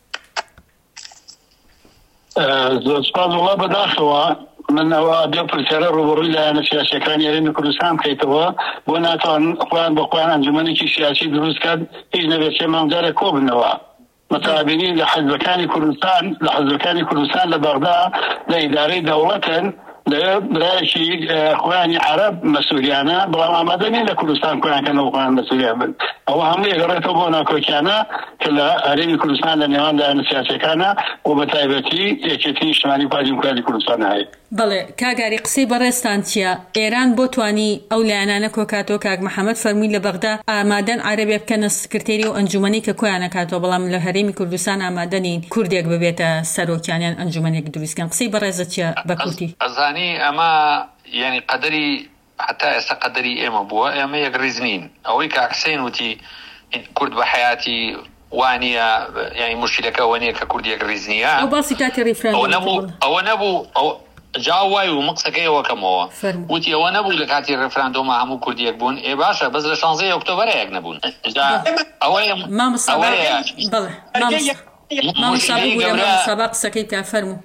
زۆر سوپاس وڵا بەداخەوە من ئەوە بێ پرسیارە ڕوبڕووی لایەنە سیاسیەکانی هەرێمی کوردستان بکەیتەوە بۆ ناتوان خۆیان بە خۆیان ئەنجومەنێکی سیاسی دروست کات هیچ نەبێت سێ مانگجارە کۆ بنەوە مەتابینی لە حەزبەکانی کوردستان لە حەزبەکانی کوردستان لە بەغدا لە ئیدارەی دەوڵەتن لە برایەکی خۆیانی عەرەب مەسئولیانە بەڵام ئامادە نین لە کوردستان خۆیانکەنەوە خۆیان مەسئولیان بن ئەوە هەموو ئەگەڕێتەوە بۆ ناکۆکیانە کە لە هەرێمی کوردستان لە نێوان لایەنە سیاسیەکانە و بە تایبەتی یەکێتی نیشتیمانی پارتی دیموکراتی کوردستان هەیە. بەڵێ کاگاری قسەی بەڕێستان چییە؟ ئێران بۆ توانی ئەو لایەنانە کۆکاتەوە کاک محەممەد فەرمووی لە بەغدا ئامادەن عەرەبێ بکەنە سکرتێری و ئەنجومەنی کە کۆیانە کاتەوە بەڵام لە هەرێمی کوردستان ئامادە نین کوردێک ببێتە سەرۆکیانیان ئەنجومەنێک دروستکەن قسەی بەڕێزە چییە بە کورتی؟ ئەزانی ئەمە یعنی قەدەری حتا ئێستا قەدەری ئێمە بووە ئێمە یەک ڕیز نین ئەوەی کە حسێن وتی کورد بە حیاتی وانە یعنی مشکلەکە ئەوە نیە کە کوردیەک ڕیز نییە ئەو باسی کاتی ڕیفرەندۆم ئەوە نەبوو جاو وای و مقسەکەیەوە کەمەوە وتی ئەوە نەبوو لە کاتی ڕێفراندۆمە هەموو کوردیەک بوون ئێ باشە بەس لە شانزەی ئۆکتۆبەر یەک نەبوون مامۆستا قسەکەی تا فەرموو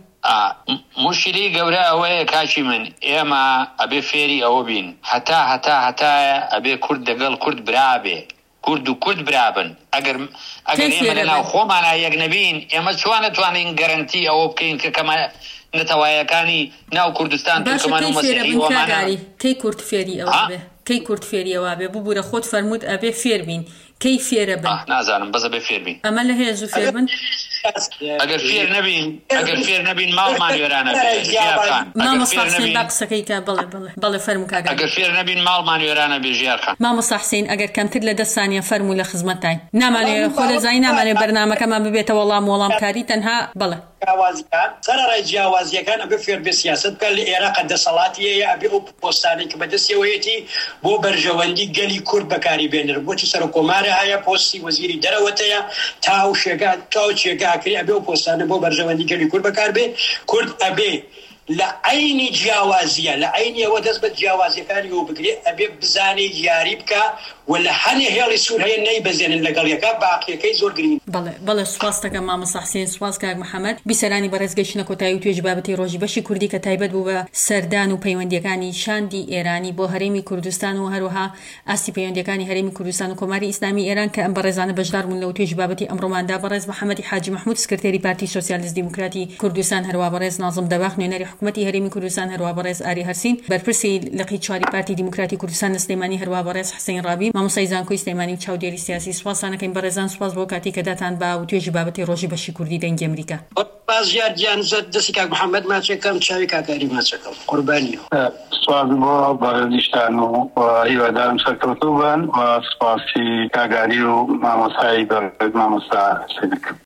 مشکلی گەورە ئەوەیە کاچی من ئێمە ئەبێ فێری ئەوە بین هەتا هەتا هەتایە ئەبێ کورد دەگەڵ کورد برابێ کورد و کورد برابن ئەگەر ئەگەر ئێمە لەناو خۆمانە یەک نەبین ئێمە چوان نەتوانین گەرنتی ئەوە بکەین کە کەمە نەتەوایەکانی ناو کوردستان تورکمان و مەسیحی وەمانە کەی کورد فێری ئەوە بێ کەی کورد فێری ئەوە بێ ببوورە خۆت فەرمووت ئەبێ فێر بین کەی فێرە بن نازانم بەزە بێ فێر بین ئەمە لە هەیە زوو فێر بن ئەگەر فێر نەبین ئەگەر فێر نەبین ماڵمان وێرانە مامۆستا حسێن با قسەکەی تا بڵێ بڵێ بڵێ فەرموو کاگا ئەگەر فێر نەبین ماڵمان وێرانە بێ ژیارخان مامۆستا حسێن ئەگەر کەمتر لە دە سانیە فەرموو لە خزمەتتان نامانێ خۆ لەزای نامانێ بەرنامەکەمان ببێتە وەڵام وەڵامکاری تەنها بڵێ جیاوازیەکان سەرڕای جیاوازیەکان ئەبێ فێر بێ سیاست بکەن لە عێراق دەسەڵاتیەیە ئەبێ ئەو پۆستانێک کە بەدەستیەوەیەتی بۆ بەرژەوەندی گەلی کورد بەکاری بێنر بۆچی سەر کۆمارە هەیە پۆستی وەزیری دەرەوەتەیە تاو شێگات تاو چێگاکری ئەبێ ئەو پۆستانە بۆ بەرژەوەندی گەلی کورد بەکار بێ کورد ئەبێ لە عینی جیاوازیە لە عینی ئەوە دەست بە جیاوازیەکانی ئەو بگرێ ئەبێ بزانێ یاری بکە و لە هەنێ هێڵی سوور هەیە نەیبەزێنن لەگەڵیەکە باقیەکەی زۆر گرنگ. بەڵێ بەڵێ سوپاس دەکەم مامۆستا حسێن سوپاس کاک محەممەد بیسەرانی بەڕێزگەیشتنە کۆتایی و توێژ بابەتی ڕۆژی بەشی کوردی کە تایبەت بوو بە سەردان و پەیوەندیەکانی شاندی ئێرانی بۆ هەرێمی کوردستان و هەروەها ئاستی پەیوەندیەکانی هەرێمی کوردستان و کۆماری ئیسلامی ئێران کە ئەم بەڕێزانە بەشدار بوون لەو توێژ بابەتی ئەمڕۆماندا بەڕێز محەممەدی حاجی محمود سکرتێری پارتی سۆسیالیست دیموکراتی کوردستان هەروە بەڕێز نازم دەباغ نوێنەری حکوومەتی هەرێمی کوردستان هەروە بەڕێز ئاری هەرسین بەرپرسی لقی چواری پارتی دیموکراتی کوردستان سلێمانی هەروە بەڕێز حسین ڕابی مامۆستای زانکۆی سلێمانی و چاودێری سیاسی سوپاسانەکەین بەڕێزان سوپاس بۆ کاتی کە داتان با و توێژی بابەتی ڕۆژی بەشی کوردی دەنگی ئەمریکا بازیار گیان زەد دەستی کاک محەممەد ماچێکەم چاوی کاکاری ماچەکەم قوربانی سوپاس بۆ بەڕێزیشتان و هیوادارم سەرکەوتوو بن و سوپاسی کاگاری و مامۆستای بەڕێز مامۆستا حسێنەکەم.